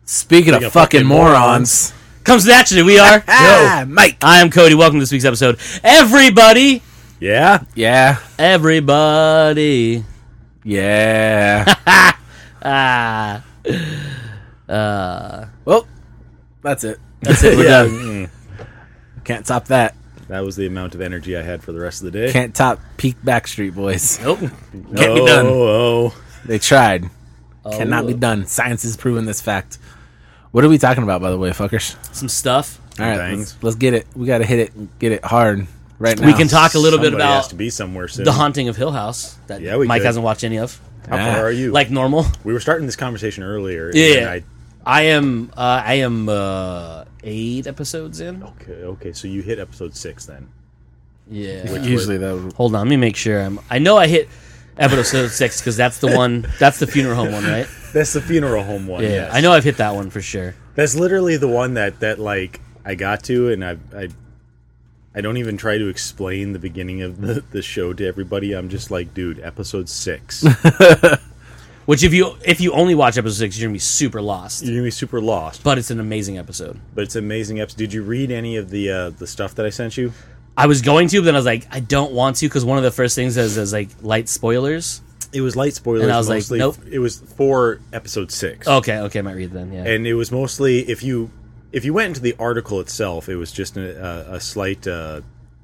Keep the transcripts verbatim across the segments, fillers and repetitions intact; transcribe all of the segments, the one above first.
Speaking of, of fucking, fucking morons. morons. Comes naturally, we are. Ah, Mike. I am Cody. Welcome to this week's episode. Everybody. Yeah? Yeah. Everybody. Yeah. ah. Uh. Well, that's it. That's it. We're yeah. done. Mm. Can't top that. That was the amount of energy I had for the rest of the day. Can't top peak Backstreet Boys. Nope. Can't be done. Oh, They tried. Oh. Cannot be done. Science has proven this fact. What are we talking about, by the way, fuckers? Some stuff. All right, let's, let's get it. We got to hit it and get it hard right now. We can talk a little Somebody bit about has to be somewhere soon. The Haunting of Hill House that yeah, we Mike could. hasn't watched any of. How Ah. far are you? Like normal. We were starting this conversation earlier. Yeah. And I am. Uh, I am uh, eight episodes in. I, okay. Okay. So you hit episode six then. Yeah. Usually that would... Hold on. Let me make sure. I'm. I know I hit episode six because that's the one. That's the funeral home one, right? That's the funeral home one. Yeah. Yes. I know I've hit that one for sure. That's literally the one that that like I got to, and I I I don't even try to explain the beginning of the the show to everybody. I'm just like, dude, episode six. Which if you if you only watch episode six, you're gonna be super lost. You're gonna be super lost. But it's an amazing episode. But it's an amazing episode. Did you read any of the uh, the stuff that I sent you? I was going to, but then I was like, I don't want to because one of the first things is, is like light spoilers. It was light spoilers. And I was like, mostly. nope. It was for episode six. Okay, okay, I might read then. Yeah, And it was mostly if you if you went into the article itself, it was just a, a, a slight uh,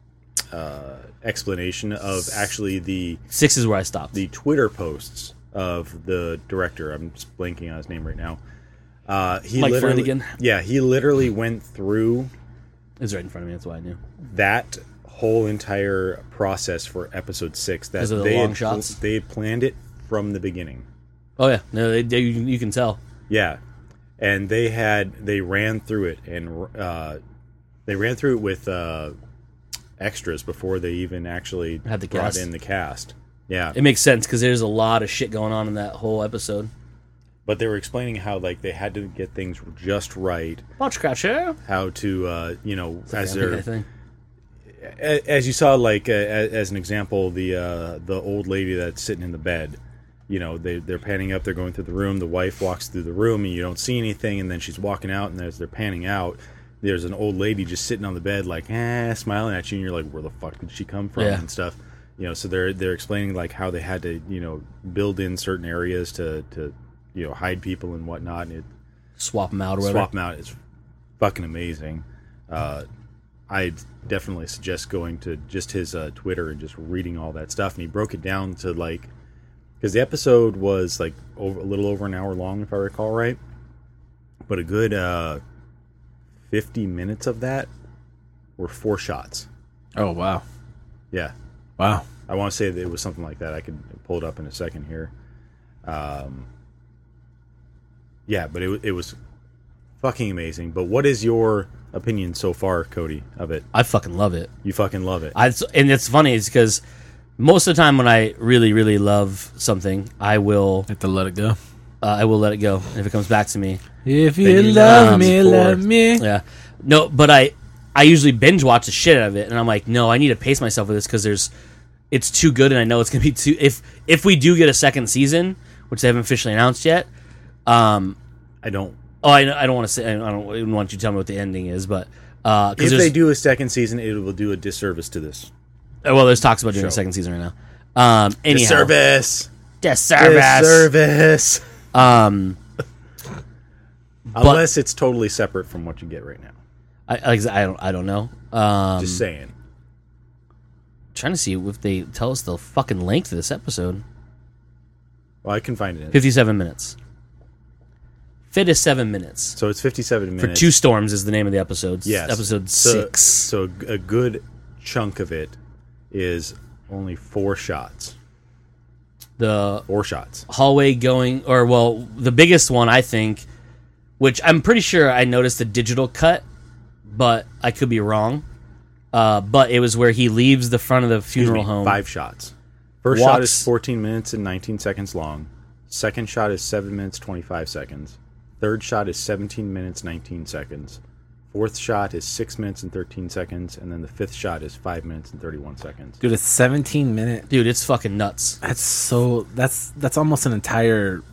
uh, explanation of actually the six is where I stopped. the Twitter posts of the director. I'm just blanking on his name right now. Uh, he Mike literally, Flanagan? Yeah, he literally went through It's right in front of me. That's why I knew. that whole entire process for episode six. That 'Cause of the they long had, shots? they had planned it from the beginning. Oh yeah, no, they, they, you, you can tell. Yeah, and they had they ran through it and uh, they ran through it with uh, extras before they even actually Had the brought cast. in the cast. Yeah, It makes sense because there's a lot of shit going on in that whole episode. but they were explaining how like they had to get things just right. Watch Scratcher. How to uh, you know as I they're think I think. a- as you saw, like uh, as, as an example, the uh, the old lady that's sitting in the bed. You know, they they're panning up. They're going through the room. The wife walks through the room, and you don't see anything. And then she's walking out, and as they're panning out, there's an old lady just sitting on the bed, like eh, smiling at you, and you're like, where the fuck did she come from? Yeah. And stuff. You know, so they're they're explaining like how they had to you know build in certain areas to to you know hide people and whatnot. And it, Swap them out or whatever. swap them out. It's fucking amazing. Uh, I definitely suggest going to just his uh, Twitter and just reading all that stuff. And he broke it down to like, because the episode was like over, a little over an hour long, if I recall right. But a good uh, fifty minutes of that were four shots. Oh, wow. Yeah. Wow. I want to say that it was something like that. I could pull it up in a second here. Um, yeah, but it, it was fucking amazing. But what is your opinion so far, Cody, of it? I fucking love it. You fucking love it. I, and it's funny is because most of the time when I really, really love something, I will Have to let it go. uh, I will let it go. And if it comes back to me, If Then you you love know me, it's love for- me. yeah, no, but I I usually binge watch the shit out of it, and I'm like, no, I need to pace myself with this because there's it's too good, and I know it's gonna be too. If if we do get a second season, which they haven't officially announced yet, um, I don't. oh, I, I don't want to say, I don't even want you to tell me what the ending is, but uh, If because they do a second season, it will do a disservice to this. well, there's talks about doing a Show. second season right now. Um, anyhow, Disservice. disservice. Disservice. Um, Unless it's totally separate from what you get right now. I, I I don't I don't know. Um, Just saying. trying to see if they tell us the fucking length of this episode. Well, I can find it. fifty-seven minutes. fifty-seven minutes. So it's fifty-seven For minutes. Two Storms is the name of the episode. Yes. Episode So- six. So a good chunk of it is only four shots. The Four shots. hallway going, or well, the biggest one, I think, which I'm pretty sure I noticed the digital cut, but I could be wrong. Uh, but it was where he leaves the front of the Excuse funeral me, home. Five shots. First shot Walks- is fourteen minutes and nineteen seconds long. Second shot is seven minutes, twenty-five seconds. Third shot is seventeen minutes, nineteen seconds. Fourth shot is six minutes and thirteen seconds. And then the fifth shot is five minutes and thirty-one seconds. Dude, it's seventeen minute. Dude, it's fucking nuts. That's so. That's that's almost an entire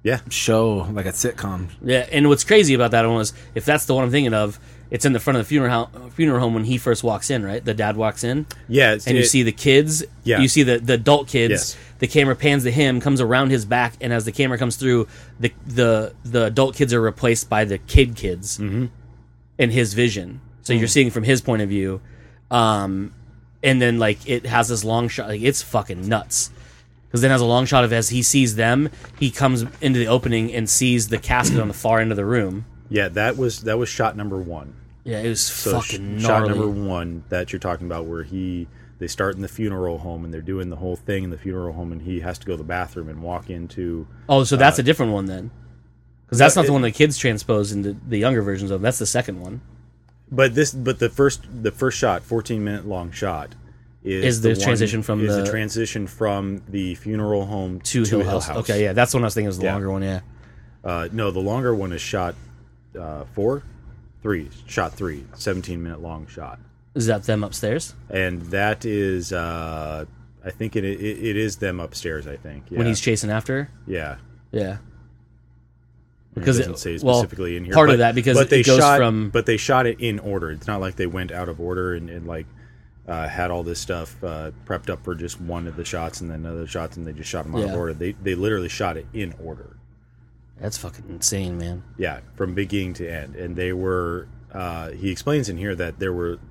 Yeah. show, like a sitcom. Yeah, and what's crazy about that one was, if that's the one I'm thinking of, it's in the front of the funeral ho- funeral home when he first walks in, right? The dad walks in, Yeah. It's, and you it- see the kids. Yeah. You see the, the adult kids. Yes. The camera pans to him, comes around his back, and as the camera comes through, the the the adult kids are replaced by the kid kids Mm-hmm. in his vision. So Mm. you're seeing from his point of view, um, and then like it has this long shot. Like it's fucking nuts. Because then has a long shot of as he sees them, he comes into the opening and sees the casket on the far end of the room. yeah, that was that was shot number one. Yeah, it was So fucking sh- gnarly. shot number one that you're talking about, where he they start in the funeral home and they're doing the whole thing in the funeral home, and he has to go to the bathroom and walk into. Oh, so that's a different one then. Because that's No, not the it- one the kids transpose into the younger versions of. That's the second one. But this, but the first the first shot, fourteen minute long shot, is, Is the one- transition from is the- the transition from the funeral home To, Hill, House. Okay, yeah, that's the one I was thinking was the Yeah. longer one. Yeah. Uh, no, the longer one is shot uh, four, three, shot three, seventeen minute long shot. Is that them upstairs And that is, uh, I think it, it it is them upstairs. I think yeah. when he's chasing after her? yeah. Yeah. Because Because it it- doesn't say well, specifically in here. part of but- that because but they it goes shot, from- but they shot it in order. It's not like they went out of order and, and like uh, had all this stuff uh, prepped up for just one of the shots and then other shots, and they just shot them out Yeah. of order. They they literally shot it in order. That's fucking insane, man. Yeah, from beginning to end. And they were. Uh, he explains in here that there were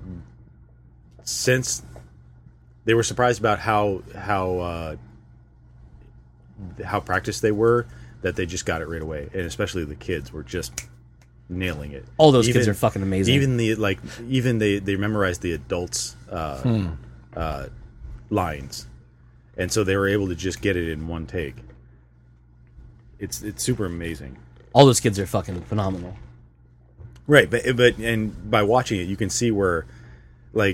since they were surprised about how how uh, how practiced they were, that they just got it right away, and especially the kids were just nailing it. All those Even- kids are fucking amazing. Even the like, even they they memorized the adults' uh, uh, lines, and so they were able to just get it in one take. It's it's super amazing. All those kids are fucking phenomenal. Right, but but and by watching it, you can see where, like,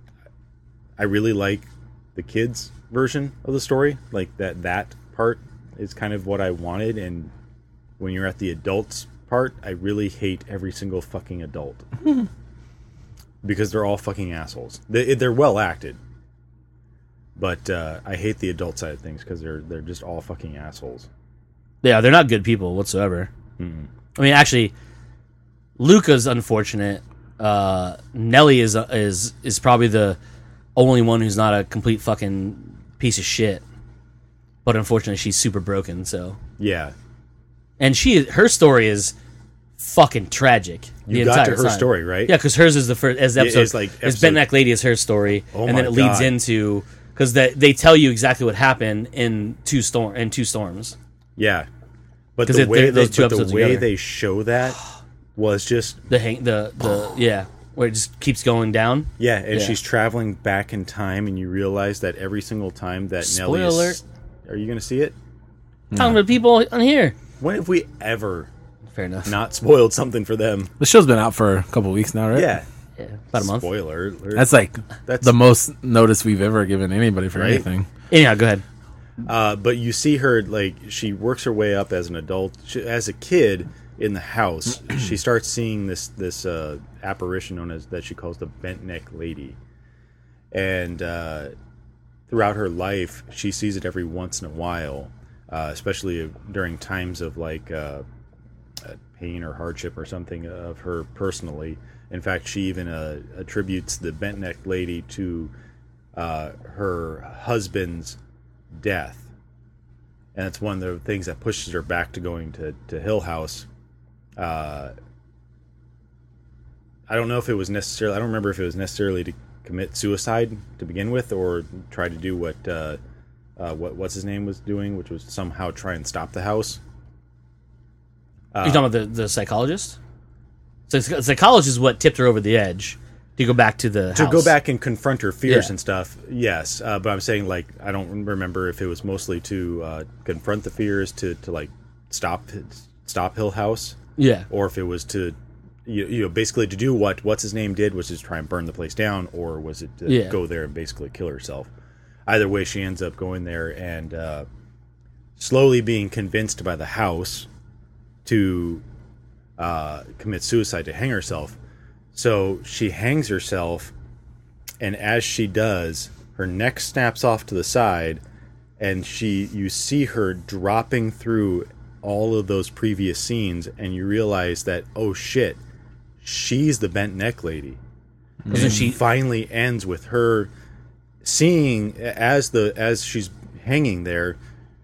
I really like the kids' version of the story. Like that that part is kind of what I wanted, and when you're at the adults part, I really hate every single fucking adult because they're all fucking assholes. They they're well acted, but uh, I hate the adult side of things because they're they're just all fucking assholes. Yeah, they're not good people whatsoever. Mm-hmm. I mean, actually, Luca's unfortunate. Uh, Nelly is is is probably the only one who's not a complete fucking piece of shit. But unfortunately, she's super broken. So, Yeah, and she her story is fucking tragic. you the got to entire her time. story, right? Yeah, because hers is the first as the Yeah, episode. it's like It's episode- Bent Neck Lady is her story, Oh and then my it leads God. into because they they tell you exactly what happened in two storm in two storms. Yeah, but 'Cause the it- way they- they, those two but the episodes way together. they show that was just The hang the the yeah where it just keeps going down. yeah, and Yeah. she's traveling back in time, and you realize that every single time that Spoiler Nelly is, alert. are you going to see it? Talking to people on here. When have we ever Fair enough. not spoiled something for them? The show's been out for a couple weeks now, right? Yeah, Yeah, about a month. Spoiler. alert. That's like That's- the most notice we've ever given anybody for Right? anything. Anyhow, go ahead. Uh, but you see her like she works her way up as an adult. She, as a kid in the house, she starts seeing this this uh, apparition known as that she calls the Bent Neck Lady, and uh, throughout her life, she sees it every once in a while, uh, especially during times of like uh, uh, pain or hardship or something of her personally. In fact, she even uh, attributes the Bent Neck Lady to uh, her husband's death, and it's one of the things that pushes her back to going to, to Hill House. Uh, I don't know if it was necessarily. I don't remember if it was necessarily to commit suicide to begin with, or try to do what uh, uh, what what's his name was doing, which was somehow try and stop the house. You're talking about the, the psychologist? So the psychologist is what tipped her over the edge to go back to the To house. go back and confront her fears Yeah. and stuff, yes. Uh, but I'm saying, like, I don't remember if it was mostly to uh, confront the fears, to, to like stop stop Hill House, Yeah. or if it was to, you, you know, basically to do what what's his name did, was just try and burn the place down, or was it to Yeah. go there and basically kill herself? Either way, she ends up going there and uh, slowly being convinced by the house to uh, commit suicide, to hang herself. So she hangs herself, and as she does, her neck snaps off to the side, and she you see her dropping through all of those previous scenes, and you realize that, oh shit, she's the bent neck lady. Doesn't And she- finally ends with her seeing as the as she's hanging there,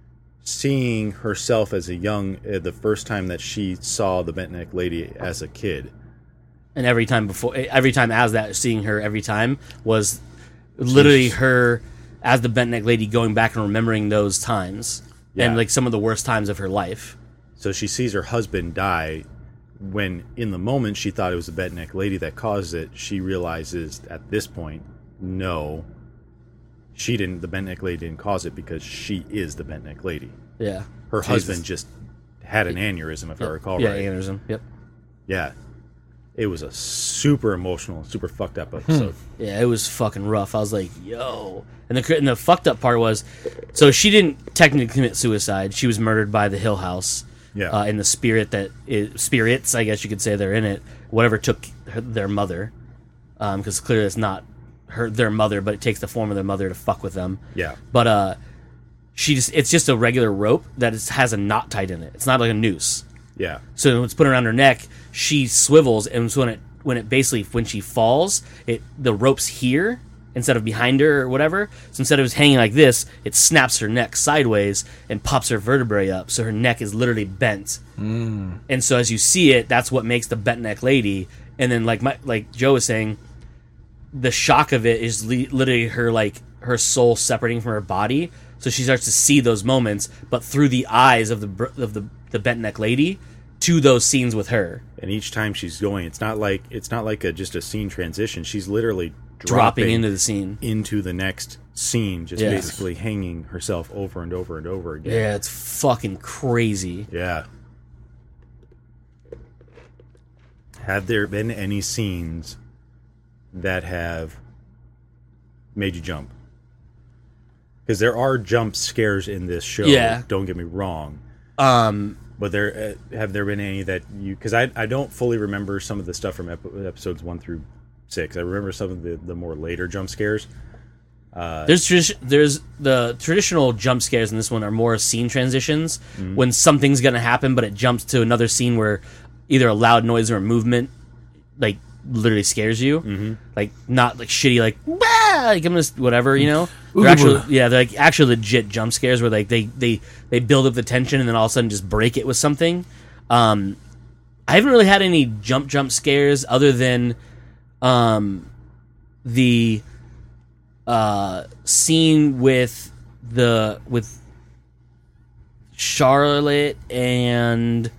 seeing herself as a young uh, the first time that she saw the bent neck lady as a kid. And every time before, every time as that, seeing her every time was literally her as the bent neck lady going back and remembering those times Yeah. and like some of the worst times of her life. So she sees her husband die. When in the moment she thought it was the bent neck lady that caused it, she realizes at this point, no, she didn't. The bent neck lady didn't cause it because she is the bent neck lady. Yeah. Her Jesus. husband just had an aneurysm, if I recall Yeah, right. aneurysm. Yep. Yeah, it was a super emotional, super fucked up episode. Yeah, it was fucking rough. I was like, yo. And the and the fucked up part was, so she didn't technically commit suicide. She was murdered by the Hill House. Yeah. Uh, and the spirit that is, spirits, I guess you could say, they're in it. Whatever took her, their mother, because clearly it's not her their mother, but it takes the form of their mother to fuck with them. Yeah. But uh, she just it's just a regular rope that is, has a knot tied in it. It's not like a noose. Yeah, So when it's put around her neck, she swivels, and so when it when it basically when she falls, it the rope's here instead of behind her or whatever. So instead of it hanging like this, it snaps her neck sideways and pops her vertebrae up, so her neck is literally bent. Mm. And so as you see it, that's what makes the bent neck lady. And then like my like Joe was saying, the shock of it is li- literally her like her soul separating from her body. So she starts to see those moments, but through the eyes of the br- of the the bent neck lady to those scenes with her. and each time she's going, it's not like it's not like a just a scene transition. She's literally Dropping, dropping, into the scene. into the next scene, just Yeah. basically hanging herself over and over and over again. Yeah, it's fucking crazy. Yeah. Have there been any scenes that have made you jump? Because there are jump scares in this show. Yeah. Don't get me wrong. Um, But there uh, have there been any that you? Because I I don't fully remember some of the stuff from ep- episodes one through six. I remember some of the, the more later jump scares. there's tradi- there's the traditional jump scares in this one are more scene transitions when something's gonna happen, but it jumps to another scene where either a loud noise or a movement like literally scares you, mm-hmm. like not like shitty like "Wah!" like I'm just whatever, you know. They're actually yeah, they're like actually legit jump scares where like they they they build up the tension and then all of a sudden just break it with something. Um, I haven't really had any jump jump scares other than um the uh scene with the with Charlotte and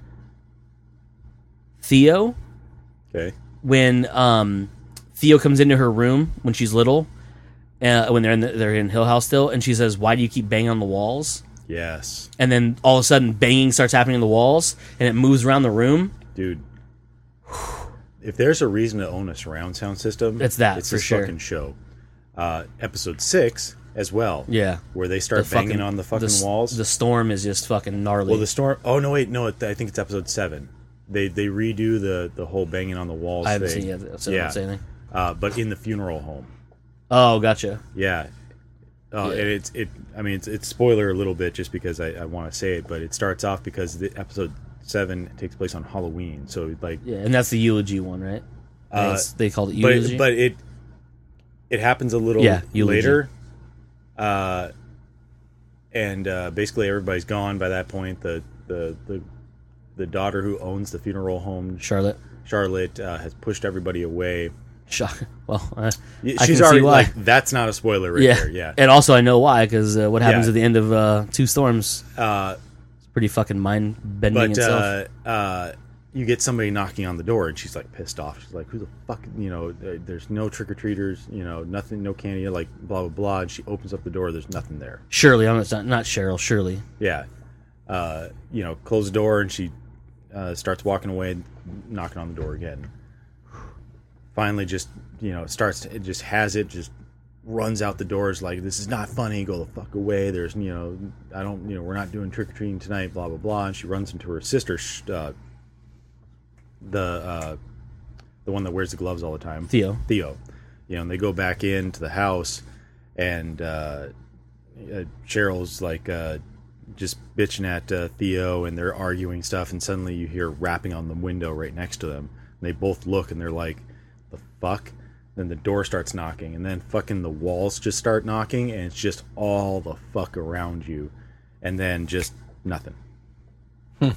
Theo. Okay. When um, Theo comes into her room when she's little, uh, when they're in the, they're in Hill House still, and she says, "Why do you keep banging on the walls?" Yes, And then all of a sudden, banging starts happening on the walls, and it moves around the room. dude. If there's a reason to own a surround sound system, It's that, It's for this sure. fucking show. Uh, episode six as well. Yeah, Where they start The banging fucking- on the fucking s- walls. The storm is just fucking gnarly. well, the storm. Oh no, wait, no. it- I think it's episode seven. They they redo the the whole banging on the walls I haven't thing. seen it, so I yeah, won't say anything. Uh, but in the funeral home. Oh, gotcha. Yeah. Oh, Yeah. and it's it. I mean, it's it's spoiler a little bit just because I, I want to say it, but it starts off because the episode seven takes place on Halloween, so like, Yeah, and that's the eulogy one, right? I Uh, guess they called it but eulogy. but it it happens a little Yeah, eulogy. later, uh, and uh, basically everybody's gone by that point. The the the the daughter who owns the funeral home, Charlotte. Charlotte, uh, has pushed everybody away. Shock. Well, uh, Y- I She's can already see why. like that's not a spoiler right yeah. there. Yeah. And also, I know why because uh, what happens Yeah. at the end of uh, Two Storms Uh, is pretty fucking mind bending but itself. uh, uh, you get somebody knocking on the door, and she's like pissed off. She's like, "Who the fuck? You know, uh, there's no trick or treaters. You know, nothing, no candy. Like blah blah blah." And she opens up the door. There's nothing there. Shirley, I'm not, not Cheryl. Shirley. Yeah. Uh, you know, close the door, and she uh, starts walking away, knocking on the door again. Finally, just you know, starts to, it just has it, just runs out the doors like, "This is not funny. Go the fuck away." There's you know, I don't you know, we're not doing trick or treating tonight. Blah blah blah. And she runs into her sister, sh- uh, the uh, the one that wears the gloves all the time, Theo. Theo. You know, and they go back into the house, and uh, uh, Cheryl's like, uh, just bitching at uh, Theo, and they're arguing stuff, and suddenly you hear rapping on the window right next to them. And they both look, and they're like, the fuck? Then the door starts knocking, and then fucking the walls just start knocking, and it's just all the fuck around you. And then just nothing. Hmm.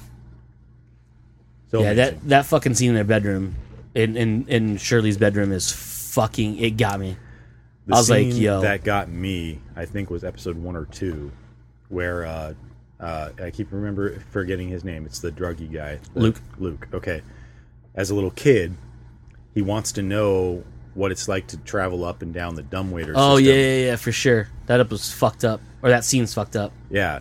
So yeah, amazing. that, that fucking scene in their bedroom, in, in, in Shirley's bedroom is fucking, it got me. The I was like, scene yo. that got me, I think, was episode one or two, where uh, uh, I keep remember forgetting his name. It's the druggy guy, the- Luke. Luke. Okay. As a little kid, he wants to know what it's like to travel up and down the dumbwaiter Oh, system. yeah, yeah, yeah, for sure. That up was fucked up. Or that scene's fucked up. Yeah.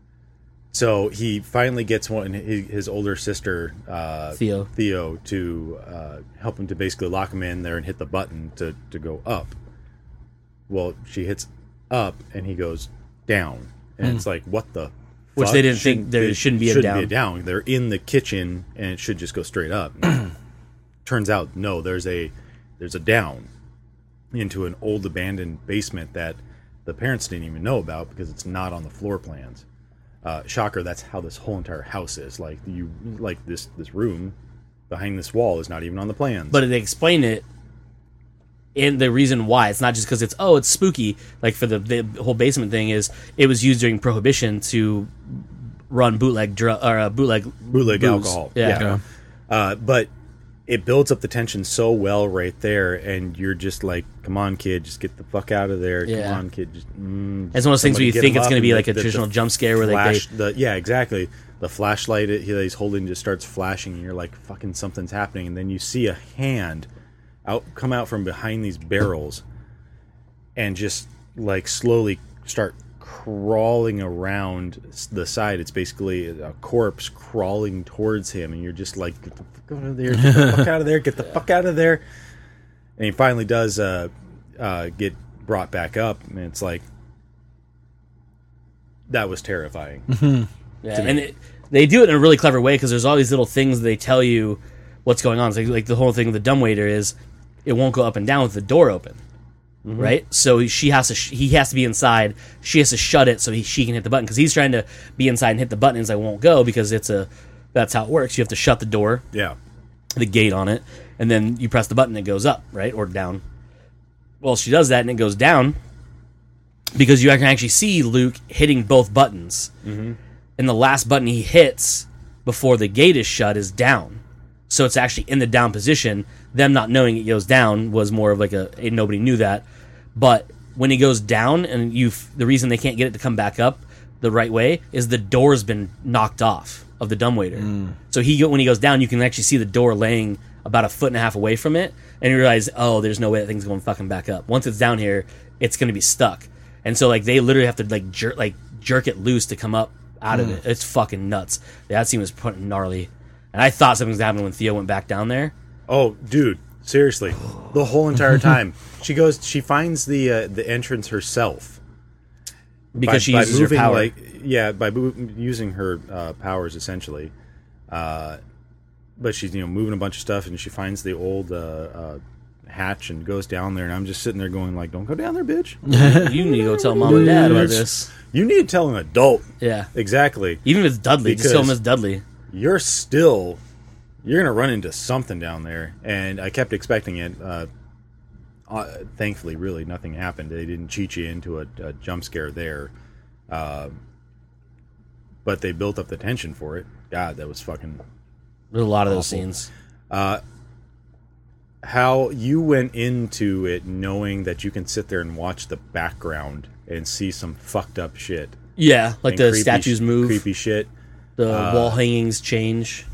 So he finally gets one his, his older sister, uh, Theo. Theo, to uh, help him to basically lock him in there and hit the button to, to go up. Well, she hits up and he goes down, and it's like, what the? Which fuck? they didn't think there it shouldn't be a shouldn't down. Be a down. They're in the kitchen, and it should just go straight up. Turns out, no. There's a there's a down into an old abandoned basement that the parents didn't even know about because it's not on the floor plans. Uh, shocker! That's how this whole entire house is. Like you, like this this room behind this wall is not even on the plans. But they explain it in the reason why. It's not just because it's, oh, it's spooky. Like for the, the whole basement thing is, it was used during Prohibition to run bootleg drug or uh, bootleg bootleg booze. alcohol. Yeah. Yeah. Uh, but it builds up the tension so well right there, and you're just like, come on, kid, just get the fuck out of there. Yeah. Come on, kid. Just, mm, It's one of those things where somebody you get think him it's up, going to be and like the- a the- traditional the jump scare where flash, they, the yeah, exactly. The flashlight that he's holding just starts flashing, and you're like, fucking something's happening. And then you see a hand out come out from behind these barrels and just like slowly start crawling around the side. It's basically a corpse crawling towards him, and you're just like, get the fuck out of there, get the fuck out of there, get the fuck out of there. And he finally does uh, uh, get brought back up, and it's like, that was terrifying. yeah, and it, they do it in a really clever way because there's all these little things they tell you what's going on. It's like, like the whole thing with the dumbwaiter is it won't go up and down with the door open. Mm-hmm. Right, so she has to. Sh- he has to be inside. She has to shut it so he, she can hit the button because he's trying to be inside and hit the button. And it won't go because it's a. That's how it works. You have to shut the door, Yeah. the gate on it, and then you press the button. It goes up, right, or down. Well, she does that and it goes down because you can actually see Luke hitting both buttons, mm-hmm. and the last button he hits before the gate is shut is down. So it's actually in the down position. Them not knowing it goes down was more of like a, a nobody knew that. But when he goes down, and you, the reason they can't get it to come back up the right way is the door's been knocked off of the dumbwaiter. Mm. So he when he goes down, you can actually see the door laying about a foot and a half away from it, and you realize, oh, there's no way that thing's going fucking back up. Once it's down here, it's going to be stuck. And so like they literally have to like jerk like jerk it loose to come up out mm. of it. It's fucking nuts. That scene was fucking gnarly. And I thought something was happening when Theo went back down there. Oh, dude, seriously, the whole entire time she goes, she finds the uh, the entrance herself because by, she by uses moving, her power. Like, yeah, by bo- using her uh, powers essentially. Uh, but she's you know moving a bunch of stuff, and she finds the old uh, uh, hatch and goes down there. And I'm just sitting there going like, "Don't go down there, bitch." You need to go tell mom and dad about this. You need to tell an adult. Yeah, exactly. Even if it's Dudley, just tell him it's Dudley. You're still. You're going to run into something down there. And I kept expecting it. Uh, uh, thankfully, really, nothing happened. They didn't cheat you into a, a jump scare there. Uh, but they built up the tension for it. God, that was fucking There's a lot of awful. those scenes. Uh, how you went into it knowing that you can sit there and watch the background and see some fucked up shit. Yeah, like and the creepy, statues move. Creepy shit. The uh, wall hangings change.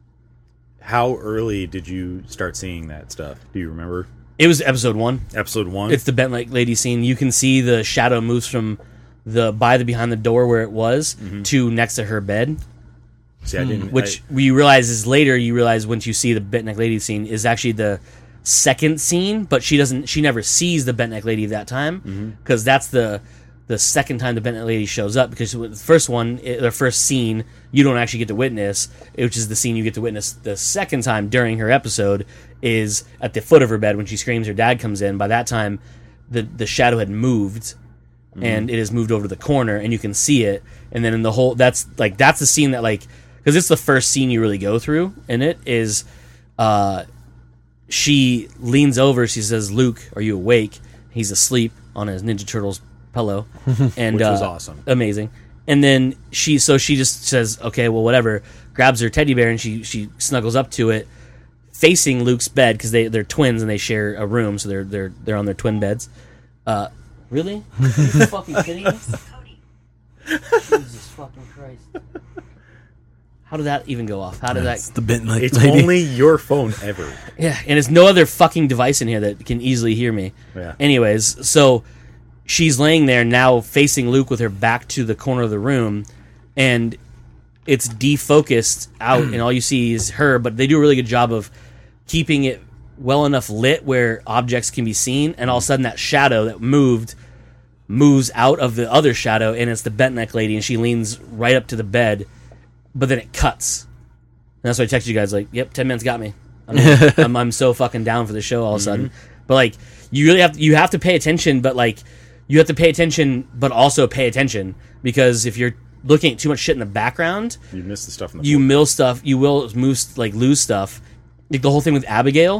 How early did you start seeing that stuff? Do you remember? It was episode one. Episode one? It's the bent like lady scene. You can see the shadow moves from the by the behind the door where it was mm-hmm. to next to her bed. See, I didn't. Which I, you realize is later. You realize once you see the bent neck lady scene is actually the second scene, but she doesn't. She never sees the bent neck lady that time because mm-hmm. that's the the second time the bent neck lady shows up. Because the first one, the first scene, you don't actually get to witness, which is the scene you get to witness the second time during her episode. Is at the foot of her bed when she screams. Her dad comes in. By that time, the the shadow had moved. and it is moved over to the corner, and you can see it. And then in the whole, that's like that's the scene that like because it's the first scene you really go through, and it is, uh, she leans over, she says, "Luke, are you awake?" He's asleep on his Ninja Turtles pillow, and Which was uh, awesome. amazing. And then she, so she just says, "Okay, well, whatever." Grabs her teddy bear and she she snuggles up to it, facing Luke's bed because they they're twins and they share a room, so they're they're they're on their twin beds. Uh, really? Are you fucking kidding me? Jesus fucking Christ! How did that even go off? How did It's that? the Bentley It's lady. only your phone ever. Yeah, and there's no other fucking device in here that can easily hear me. Yeah. Anyways, so she's laying there now facing Luke with her back to the corner of the room, and it's defocused out, and all you see is her, but they do a really good job of keeping it well enough lit where objects can be seen, and all of a sudden that shadow that moved moves out of the other shadow, and it's the bent neck lady, and she leans right up to the bed, but then it cuts. And that's why I texted you guys, like, yep, ten minutes got me. I'm, I'm, I'm so fucking down for the show all of a sudden. But, like, you really have to, you have to pay attention, but, like, you have to pay attention, but also pay attention, because if you're looking at too much shit in the background, You missed the stuff in the you phone. mill stuff, you will move, like, lose stuff. Like, the whole thing with Abigail,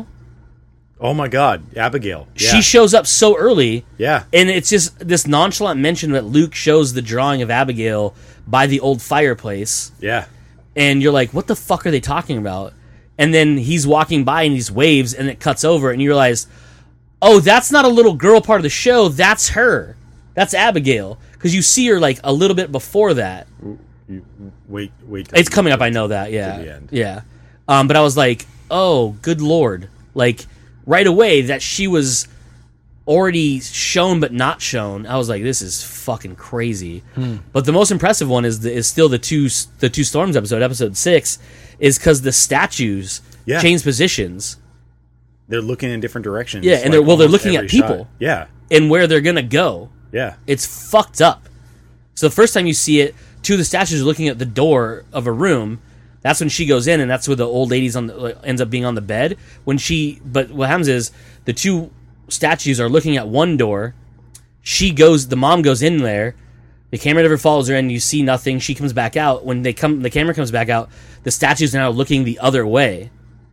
Oh my God, Abigail. Yeah. she shows up so early, yeah. and it's just this nonchalant mention that Luke shows the drawing of Abigail by the old fireplace, Yeah. and you're like, what the fuck are they talking about? And then he's walking by and he waves, and it cuts over, and you realize, oh, that's not a little girl part of the show, that's her. That's Abigail. Because you see her, like, a little bit before that. You, wait, wait. till It's you coming get up, I know that, yeah. to the end. Yeah. Um, but I was like, oh, good lord. Like, right away, that she was already shown but not shown, I was like, this is fucking crazy. Hmm. But the most impressive one is the, is still the two the two storms episode, episode six, is because the statues Yeah. change positions They're looking in different directions. Yeah, and they're- well, they're almost looking at every people. shot. Yeah. and where they're gonna go. Yeah. It's fucked up. So the first time you see it, two of the statues are looking at the door of a room. That's when she goes in, and that's where the old lady's on the, like, ends up being on the bed. When she, but what happens is the two statues are looking at one door. She goes, the mom goes in there. The camera never follows her, and you see nothing. She comes back out. When they come, the camera comes back out. The statues are now looking the other way,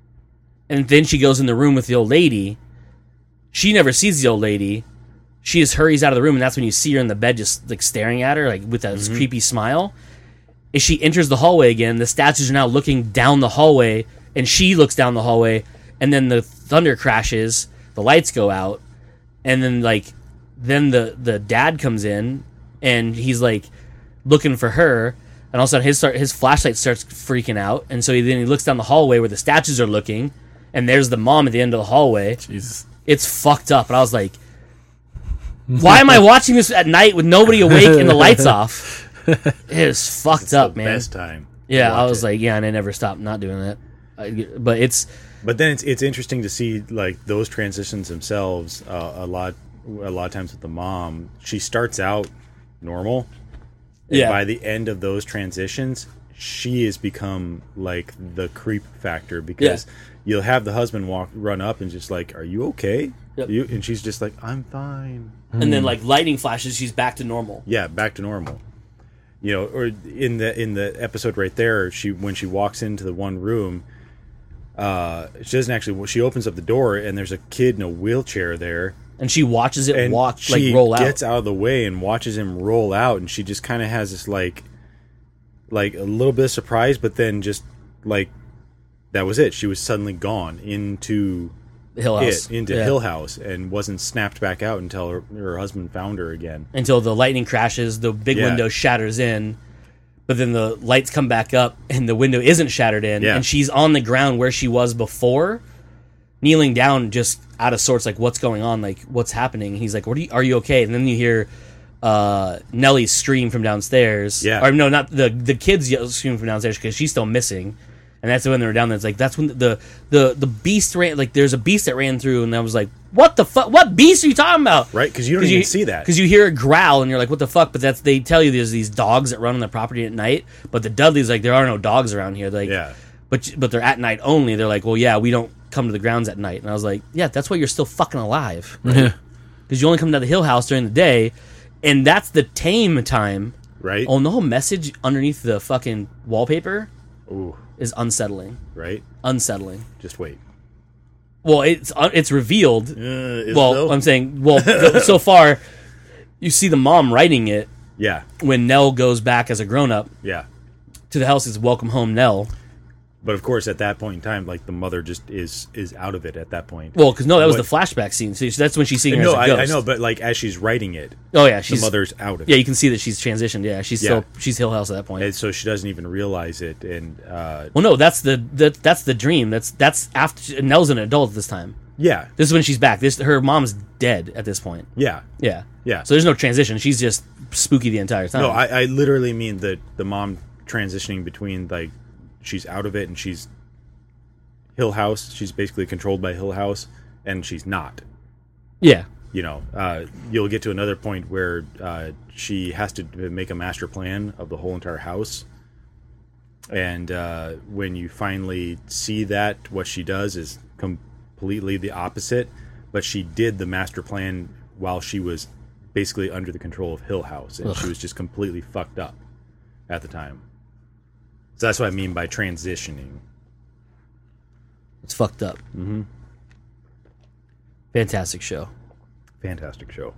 and then she goes in the room with the old lady. She never sees the old lady. She just hurries out of the room, and that's when you see her in the bed, just like staring at her, like with that Mm-hmm. creepy smile. As she enters the hallway again, the statues are now looking down the hallway, and she looks down the hallway, and then the thunder crashes, the lights go out, and then like, then the the dad comes in, and he's like looking for her, and all of a sudden his start, his flashlight starts freaking out, and so he, then he looks down the hallway where the statues are looking, and there's the mom at the end of the hallway. Jesus. It's fucked up, and I was like, why am I watching this at night with nobody awake and the lights off? It is fucked It's up, the man. best time. to Yeah, I watch was it. like, yeah, and I never stopped not doing that. I, but it's But then it's it's interesting to see like those transitions themselves. Uh, a lot a lot of times with the mom, she starts out normal, and Yeah. by the end of those transitions, she has become like the creep factor because you'll have the husband walk run up and just like, "Are you okay?" Yep. You, and she's just like, "I'm fine." and then like lightning flashes, she's back to normal. Yeah, back to normal. You know, or in the in the episode right there, she when she walks into the one room, uh, she doesn't actually. She opens up the door and there's a kid in a wheelchair there, And she watches it and walk she like roll out. gets out of the way and watches him roll out, and she just kind of has this like, like a little bit of surprise, but then just like that was it. She was suddenly gone into Hill House. it into Yeah. Hill House and wasn't snapped back out until her, her husband found her again. Until the lightning crashes, the big Yeah. window shatters in, but then the lights come back up and the window isn't shattered in, Yeah. and she's on the ground where she was before, kneeling down, just out of sorts, like what's going on, like what's happening. He's like, "What are you? Are you okay?" And then you hear uh, Nellie scream from downstairs. Yeah. or no, not the the kids yell, scream from downstairs because she's still missing. And that's when they were down there. It's like that's when the the the beast ran. Like there's a beast that ran through, and I was like, "What the fuck? What beast are you talking about?" Right? Because you don't even see that. Because you hear a growl, and you're like, "What the fuck?" But that's they tell you there's these dogs that run on the property at night. But the Dudleys like there are no dogs around here. They're like, Yeah. but but they're at night only. They're like, "Well, yeah, we don't come to the grounds at night." And I was like, "Yeah, that's why you're still fucking alive, Yeah. because you only come to the Hill House during the day." and that's the tame time. Right? Oh, and the whole message underneath the fucking wallpaper Ooh, is unsettling. right? Unsettling. Just wait. Well, it's uh, it's revealed. Uh, is well, it though? I'm saying, well, th- so far, you see the mom writing it Yeah, when Nell goes back as a grown up yeah. to the house. It's welcome home, Nell. But of course, at that point in time, like the mother just is is out of it at that point. Well, because no, that was What- the flashback scene. So that's when she's seeing her no, as a I, ghost. I know, but like as she's writing it, Oh yeah, the she's mother's out of Yeah, it, you can see that she's transitioned. Yeah, she's Yeah. still she's Hill House at that point. and so she doesn't even realize it. And uh, Well, no, that's the, the that's the dream. That's that's after Nell's an adult this time. yeah, This is when she's back. This her mom's dead at this point. yeah, Yeah, yeah. So there's no transition. She's just spooky the entire time. No, I, I literally mean the the mom transitioning between like she's out of it and she's Hill House. She's basically controlled by Hill House, and she's not. yeah, You know, uh, you'll get to another point where uh, she has to make a master plan of the whole entire house. And uh, when you finally see that, what she does is completely the opposite. But she did the master plan while she was basically under the control of Hill House, and Ugh. she was just completely fucked up at the time. So that's what I mean by transitioning. it's fucked up. Mm-hmm. Fantastic show. Fantastic show.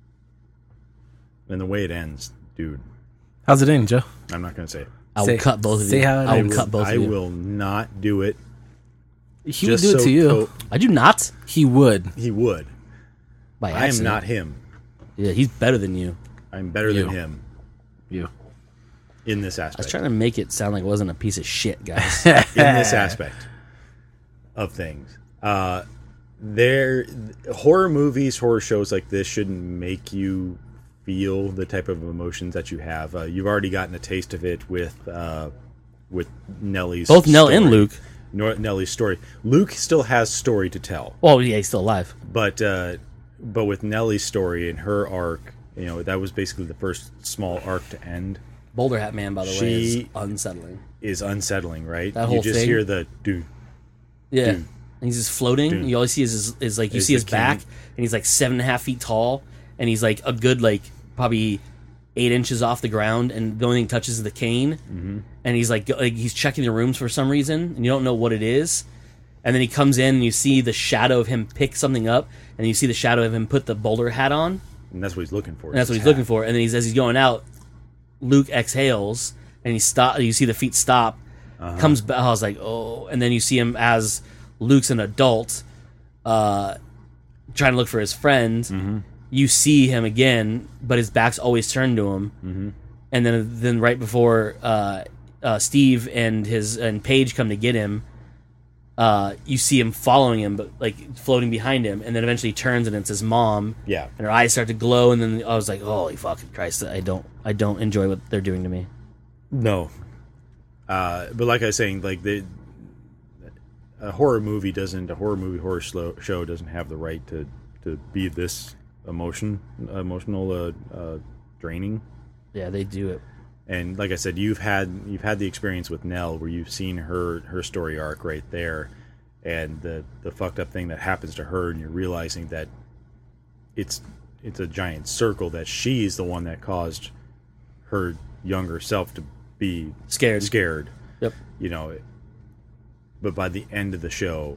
And the way it ends, dude, How's it in, Joe? I'm not going to say. I will Say- cut both of say you. how it I will is. cut both I of you. will not do it. He would just do it so to you. co- I do not. He would. he would. By I am accident. not him. Yeah, he's better than you. I'm better You. than him You. in this I was aspect. trying to make it sound like it wasn't a piece of shit, guys. in this aspect of things. Uh, there, horror movies, horror shows like this shouldn't make you feel the type of emotions that you have. Uh, you've already gotten a taste of it with uh, with Nellie's Both Nell story. and Luke. Nor- Nellie's story. Luke still has story to tell, Oh yeah, he's still alive. but uh, but with Nellie's story and her arc, you know, that was basically the first small arc to end. Boulder Hat Man, by the way, is She- unsettling. Is unsettling, right? That you whole just thing? hear the dude. Yeah, Dude. and he's just floating. Dude. You always see is his, is like you Is see the his back, king. and he's like seven and a half feet tall, and he's like a good like probably eight inches off the ground, and the only thing touches is the cane. Mm-hmm. And he's like, go- like he's checking the rooms for some reason, and you don't know what it is. And then he comes in, and you see the shadow of him pick something up, and you see the shadow of him put the boulder hat on, And that's what he's looking for. and that's what he's looking for. And then he's as he's going out, Luke exhales, and he stop. You see the feet stop. Uh-huh. Comes back. I was like, oh, and then you see him as Luke's an adult, uh, trying to look for his friend. Mm-hmm. You see him again, but his back's always turned to him. Mm-hmm. And then, then right before uh, uh, Steve and his and Paige come to get him, uh, you see him following him, but like floating behind him, and then eventually he turns and it's his mom. Yeah. And her eyes start to glow, and then I was like, "Holy fucking Christ! I don't, I don't enjoy what they're doing to me." No. Uh, but like I was saying, like the a horror movie doesn't a horror movie horror slow, show doesn't have the right to, to be this emotion emotional uh, uh, draining. Yeah, they do it. And like I said, you've had you've had the experience with Nell where you've seen her her story arc right there, and the the fucked up thing that happens to her, and you're realizing that it's it's a giant circle that she's the one that caused her younger self to be Scared. scared. Yep. You know, but by the end of the show,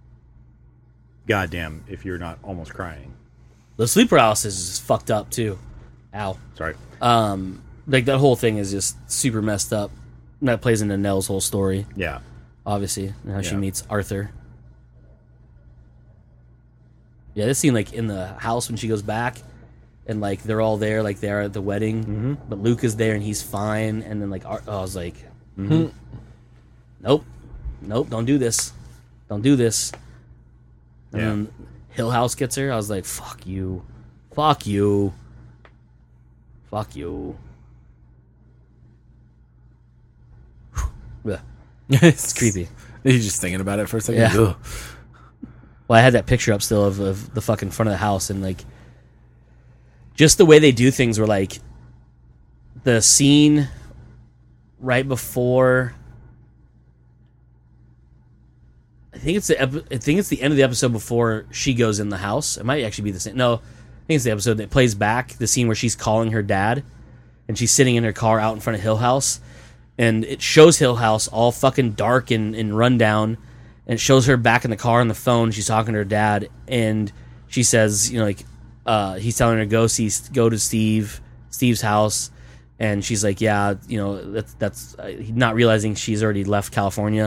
goddamn, if you're not almost crying. The sleep paralysis is fucked up too. Ow. Sorry. Um, like that whole thing is just super messed up. And that plays into Nell's whole story, Yeah. obviously, and how she Yeah. meets Arthur. Yeah, this scene, like in the house when she goes back, and like they're all there, like they're at the wedding, Mm-hmm. but Luke is there and he's fine, and then like Ar- oh, I was like, nope, nope, don't do this, don't do this. And Yeah. then Hill House gets her. I was like, fuck you, fuck you, fuck you. Ugh. it's creepy. You're just thinking about it for a second. Yeah. Ugh. Well, I had that picture up still of, of the fucking front of the house, and like just the way they do things were like the scene right before I think it's the epi- I think it's the end of the episode before she goes in the house. It might actually be the same. No, think it's the episode that plays back the scene where she's calling her dad, and she's sitting in her car out in front of Hill House, and it shows Hill House all fucking dark and, and run down, and it shows her back in the car on the phone. She's talking to her dad, and she says, you know, like uh, he's telling her to go see, go to Steve, Steve's house, and she's like, yeah, you know, that's that's uh, not realizing she's already left California,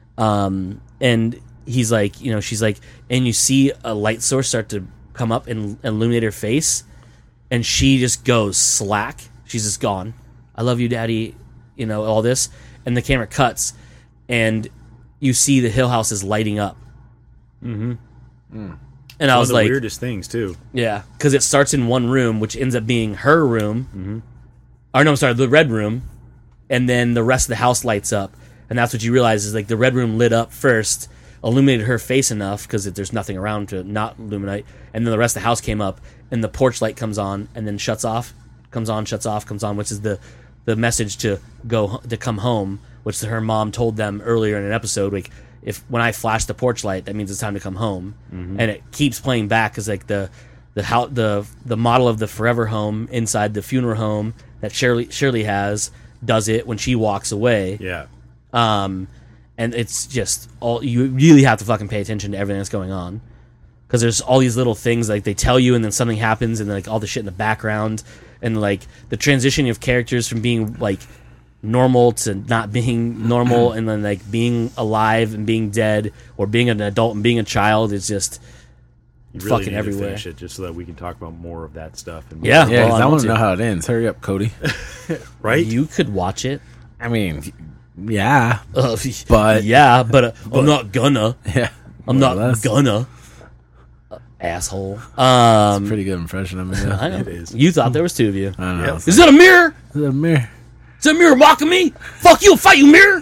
um, and he's like, you know, she's like, and you see a light source start to come up and illuminate her face, and she just goes slack. She's just gone. I love you, Daddy. You know, all this, and the camera cuts, and you see the Hill House is lighting up. Mm-hmm. Mm. And I One was of the like, weirdest things too. yeah, because it starts in one room, which ends up being her room. Mm-hmm. Or no, I'm sorry, the red room, and then the rest of the house lights up, and that's what you realize is like the red room lit up first, illuminated her face enough because there's nothing around to not illuminate, and then the rest of the house came up, and the porch light comes on, and then shuts off, comes on, shuts off, comes on, which is the the message to go to come home, which her mom told them earlier in an episode, like, if when I flash the porch light, that means it's time to come home. Mm-hmm. And it keeps playing back because like the the how the the model of the forever home inside the funeral home that Shirley Shirley has does it when she walks away. Yeah. Um, and it's just all you really have to fucking pay attention to everything that's going on because there's all these little things like they tell you and then something happens and like all the shit in the background. And, like, the transition of characters from being, like, normal to not being normal and then, like, being alive and being dead or being an adult and being a child is just you really fucking need everywhere. To finish it just so that we can talk about more of that stuff. And Yeah. Yeah, well, 'cause I I want want to to. know how it ends. Hurry up, Cody. right? You could watch it. I mean, yeah. Uh, But- yeah, but, uh, I'm not gonna. Yeah. I'm More or not less. gonna. Uh, asshole. Um, Pretty good impression of me. I know. It is. You thought there was two of you. I don't know. Yep. It's Is that a mirror? like a mirror. Is that a mirror mocking me? Fuck you, fight you, mirror.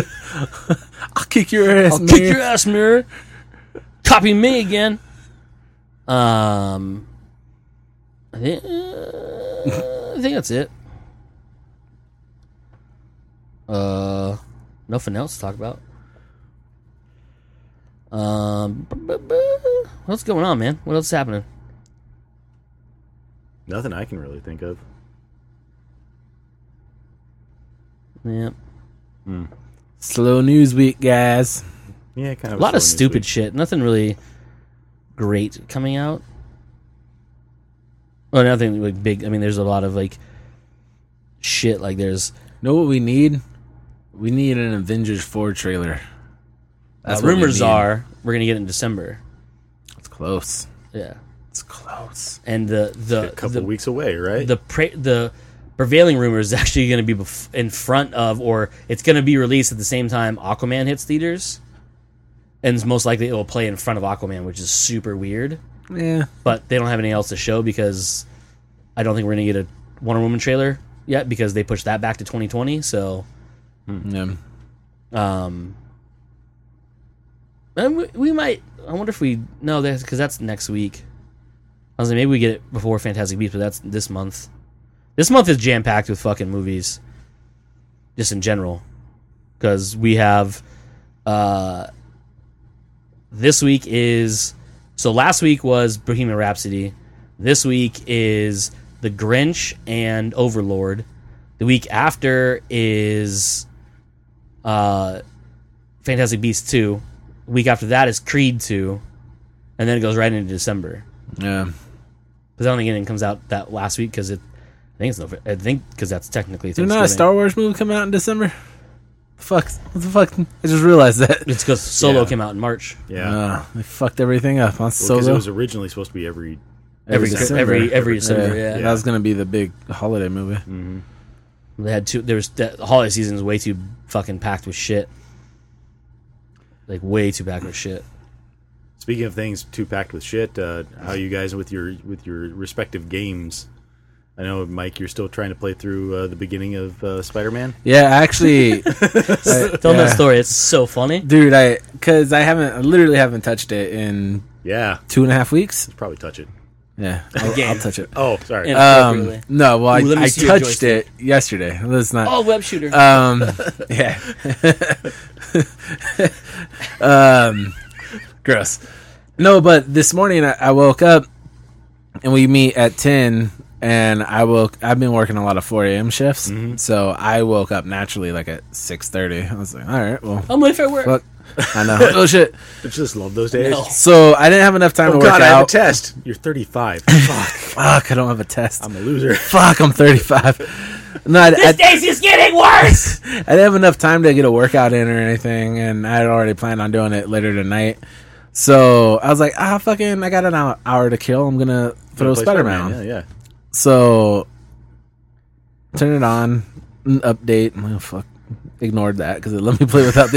I'll kick your ass, I'll mirror. kick your ass, mirror. Copy me again. Um, I think, uh, I think that's it. Uh, nothing else to talk about. Um, bu- bu- bu- what's going on, man? What else is happening? Nothing I can really think of. Yeah, Slow news week, guys. Yeah, kind a of. lot of slow news stupid week. shit. Nothing really great coming out. Well, nothing like big. I mean, there's a lot of like shit. Like there's Know what we need? We need an Avengers four trailer. uh, what we rumors need. are we're gonna get it in December. It's close. Yeah, It's close. and the the A couple the, weeks away, right? the pre- the prevailing rumor is actually going to be bef- in front of, or it's going to be released at the same time Aquaman hits theaters, and it's most likely it will play in front of Aquaman, which is super weird. Yeah. But they don't have anything else to show because I don't think we're going to get a Wonder Woman trailer yet because they pushed that back to twenty twenty. So, Yeah. um, and we, we might. I wonder if we no, that's because that's next week. I was like, maybe we get it before Fantastic Beasts, but that's this month. This month is jam packed with fucking movies, just in general, because we have. Uh, this week is so. Last week was Bohemian Rhapsody. This week is The Grinch and Overlord. The week after is uh, Fantastic Beasts two. The week after that is Creed two, and then it goes right into December. Yeah. Because I don't think anything comes out that last week because it. I think it's no. I think because that's technically. There's not a Thanksgiving. Star Wars movie coming out in December? Fuck. What the fuck? I just realized that. It's because Solo Yeah. came out in March. yeah, Uh, they fucked everything up on because Solo. it was originally supposed to be every. Every December. every every December. Yeah. That was going to be the big holiday movie. They had two. There was the holiday season is way too fucking packed with shit. Like way too packed with shit. Speaking of things too packed with shit, uh, how you guys with your with your respective games? I know, Mike, you're still trying to play through uh, the beginning of uh, Spider-Man. Yeah, actually, I- Tell them yeah. that story. It's so funny. dude. I because I haven't, I literally haven't touched it in Yeah, two and a half weeks. probably touch it. Yeah, I'll, Game. I'll touch it. Oh, sorry. Yeah. Um, Appropriately. no, well, Ooh, let I, me I see your touched joystick. it yesterday. Let's not. Oh, web shooter. Um, yeah. um, gross. No, but this morning I, I woke up and we meet at ten. And I woke. I've been working a lot of four a.m. shifts, Mm-hmm. so I woke up naturally like at six thirty. I was like, all right, well, I'm late for work. fuck. I know. Oh shit. I just love those days. No. So I didn't have enough time Oh to work God, I have a out. test. You're thirty-five. Fuck. Fuck, I don't have a test. I'm a loser. Fuck, I'm thirty-five. No, I, I, This day's just getting worse. I didn't have enough time to get a workout in or anything, and I had already planned on doing it later tonight. So I was like, ah, fucking, I got an hour, hour to kill. I'm gonna throw Play Spider-Man on. Yeah, yeah. So turn it on, an update. I'm like, oh, fuck. Ignored that because it let me play without the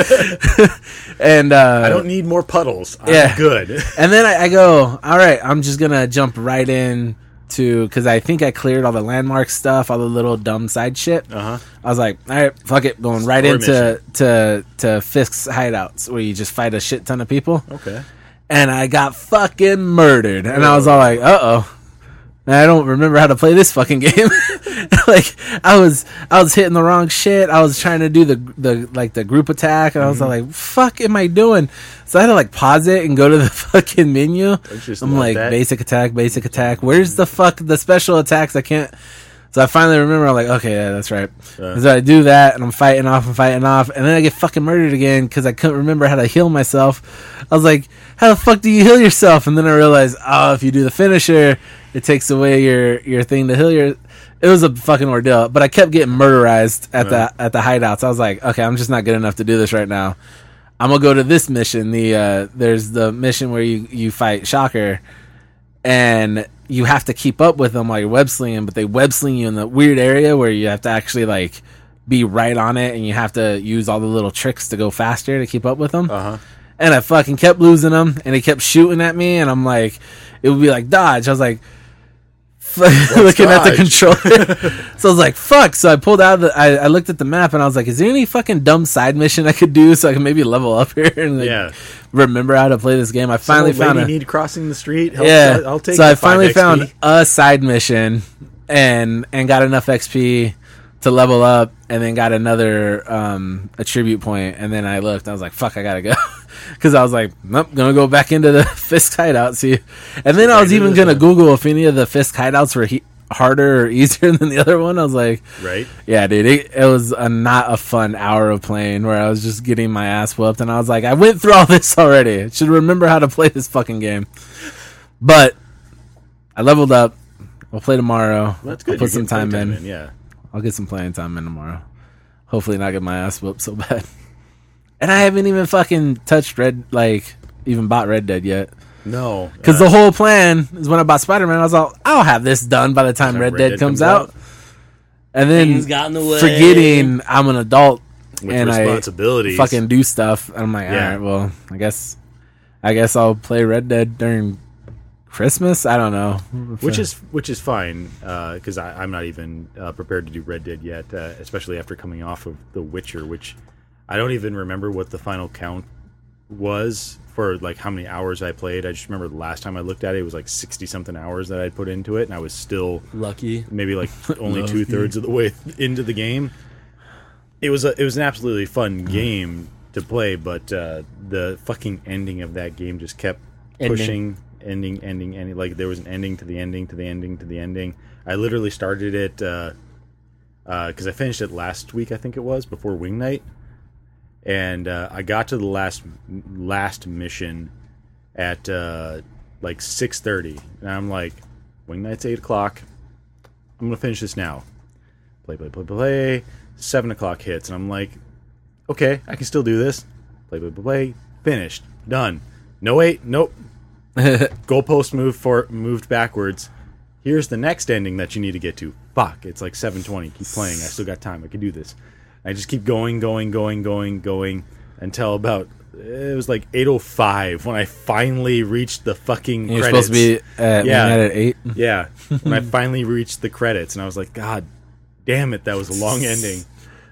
update. and uh, I don't need more puddles. I'm yeah. good. And then I, I go, all right, I'm just gonna jump right in to because I think I cleared all the landmark stuff, all the little dumb side shit. Uh huh. I was like, all right, fuck it, going right Story into to to Fisk's hideouts where you just fight a shit ton of people. Okay. And I got fucking murdered, and I was all like, uh oh. I don't remember how to play this fucking game. Like I was, I was hitting the wrong shit. I was trying to do the the like the group attack, and I was Mm-hmm. like, "Fuck, am I doing?" So I had to like pause it and go to the fucking menu. just I'm love like, that. basic attack, basic attack. Where's the fuck the special attacks? I can't. So I finally remember. I'm like, okay, yeah, that's right. Uh. So I do that, and I'm fighting off and fighting off, and then I get fucking murdered again because I couldn't remember how to heal myself. I was like, how the fuck do you heal yourself? And then I realized, oh, if you do the finisher, it takes away your, your thing to heal your. It was a fucking ordeal, but I kept getting murderized at Right. the at the hideouts. I was like, okay, I'm just not good enough to do this right now. I'm gonna go to this mission. The uh, there's the mission where you you fight Shocker, and you have to keep up with them while you're web slinging, but they web sling you in the weird area where you have to actually like be right on it, and you have to use all the little tricks to go faster to keep up with them. Uh huh. And I fucking kept losing them, and he kept shooting at me, and I'm like, it would be like dodge. I was like, looking at the dodge? controller. So I was like, fuck. So I pulled out the, I, I looked at the map, and I was like, is there any fucking dumb side mission I could do so I can maybe level up here and like, Yeah. remember how to play this game? I finally Some old found lady a, need crossing the street. Help, yeah. I'll, I'll take. so the I finally five X P. found a side mission and and got enough X P to level up, and then got another um, attribute point, and then I looked. I was like, "Fuck, I gotta go," because I was like, "Nope, gonna go back into the Fisk hideout." See, and then I was even gonna Google if any of the Fisk hideouts were he- harder or easier than the other one. I was like, Right. "Yeah, dude, it, it was a not a fun hour of playing where I was just getting my ass whooped," and I was like, "I went through all this already. I should remember how to play this fucking game." But I leveled up. I'll play tomorrow. Well, that's good. I'll put You're some getting time play in. Yeah. I'll get some playing time in tomorrow. Hopefully not get my ass whooped so bad. And I haven't even fucking touched Red, like, even bought Red Dead yet. No. Because uh, the whole plan is when I bought Spider-Man, I was all, I'll have this done by the time Time Red, Red Dead, Dead comes, comes out. out. And then Things got in the way. forgetting I'm an adult with and I responsibilities. fucking do stuff. And I'm like, Yeah. all right, well, I guess, I guess I'll play Red Dead during Christmas. I don't know. which is which is fine because I I'm not even uh, prepared to do Red Dead yet, uh, especially after coming off of The Witcher, which I don't even remember what the final count was for like how many hours I played. I just remember the last time I looked at it, it was like sixty something hours that I'd put into it, and I was still Lucky. maybe like only Lucky. two thirds of the way into the game. It was a, it was an absolutely fun game to play, but uh, the fucking ending of that game just kept Ending. pushing. Ending, ending, ending. Like there was an ending to the ending to the ending to the ending. I literally started it because uh, uh, I finished it last week, I think it was, before Wing Night, and uh, I got to the last last mission at uh, like six thirty, and I'm like, Wing Night's eight o'clock. I'm gonna finish this now. Play, play, play, play. Seven o'clock hits, and I'm like, okay, I can still do this. Play, play, play, play. Finished. Done. No wait, nope. Goalpost moved for moved backwards. Here's the next ending that you need to get to. Fuck, it's like seven twenty. Keep playing. I still got time. I can do this. I just keep going, going, going, going, going until about it was like eight oh five when I finally reached the fucking You're credits. supposed to be at Yeah. midnight at eight. Yeah, when I finally reached the credits, and I was like, God damn it, that was a long ending.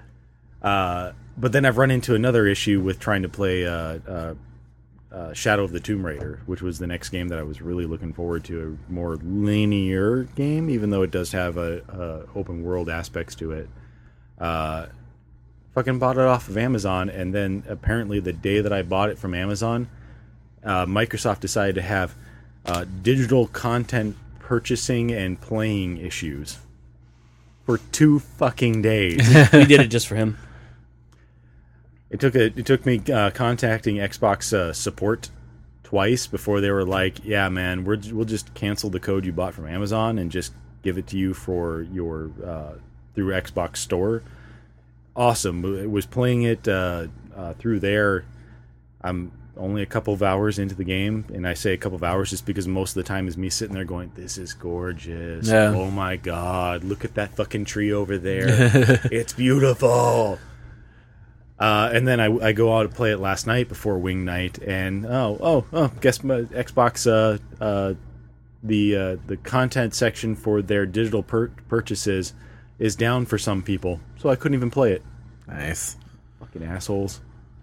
Uh, but then I've run into another issue with trying to play uh, uh, uh, Shadow of the Tomb Raider, which was the next game that I was really looking forward to, a more linear game, even though it does have a, a open world aspects to it. Uh, fucking bought it off of Amazon, and then apparently the day that I bought it from Amazon, uh, Microsoft decided to have uh, digital content purchasing and playing issues for two fucking days. We did it just for him. It took a, it took me uh, contacting Xbox uh, support twice before they were like, "Yeah, man, we're, we'll just cancel the code you bought from Amazon and just give it to you for your uh, through Xbox Store." Awesome. It was playing it uh, uh, through there. I'm only a couple of hours into the game, and I say a couple of hours just because most of the time is me sitting there going, "This is gorgeous. Yeah. Oh my god, look at that fucking tree over there. It's beautiful." Uh, and then I, I go out to play it last night before Wing Night, and oh oh oh, guess my Xbox uh, uh, the uh, the content section for their digital pur- purchases is down for some people, so I couldn't even play it. Nice. Fucking assholes.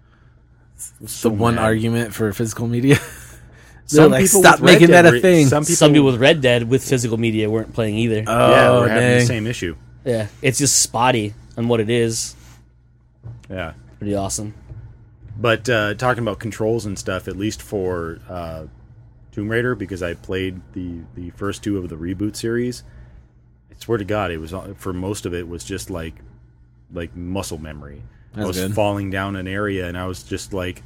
The one mad. argument for physical media. Some like, people stop with Red making Dead that a were- thing. Some people, Some people with Red Dead with physical media weren't playing either. Oh, yeah, we're having the dang. same issue. Yeah, it's just spotty on what it is. Yeah. Pretty awesome. But uh, talking about controls and stuff, at least for uh, Tomb Raider, because I played the, the first two of the reboot series, I swear to God, it was for most of it was just like like muscle memory. That's I was good. falling down an area, and I was just like,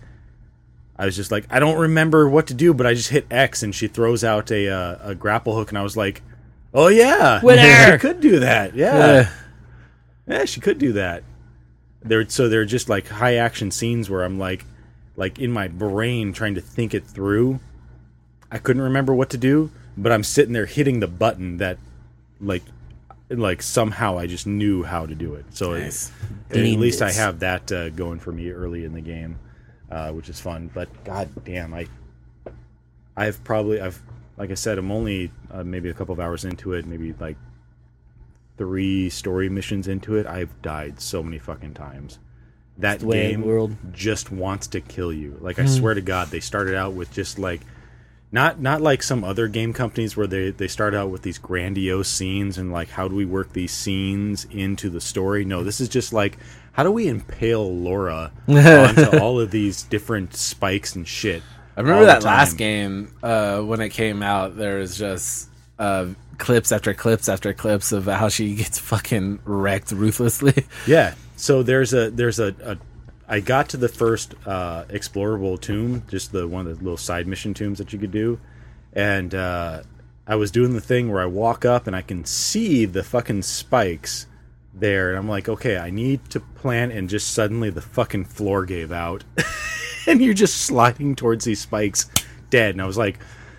I was just like, I don't remember what to do, but I just hit X, and she throws out a uh, a grapple hook, and I was like, oh yeah, Winner! she could do that. Yeah, Yeah. yeah, she could do that. There, so they're just like high action scenes where I'm like, like in my brain trying to think it through. I couldn't remember what to do, but I'm sitting there hitting the button that, like, like somehow I just knew how to do it. So Nice. it, at Deemed least I it. have that uh, going for me early in the game, uh, which is fun. But god damn, I, I've probably I've like I said, I'm only uh, maybe a couple of hours into it, maybe like three story missions into it. I've died so many fucking times. That the way of game the world. just wants to kill you. Like I swear to God, they started out with just like not not like some other game companies where they they start out with these grandiose scenes and like how do we work these scenes into the story. No, this is just like how do we impale Laura onto all of these different spikes and shit. I remember all the that last time. game uh, when it came out. There was just uh, clips after clips after clips of how she gets fucking wrecked ruthlessly. Yeah. So there's a there's a, a I got to the first uh, explorable tomb, just the one of the little side mission tombs that you could do, and uh, I was doing the thing where I walk up and I can see the fucking spikes there, and I'm like, okay, I need to plant, and just suddenly the fucking floor gave out, and you're just sliding towards these spikes, dead, and I was like,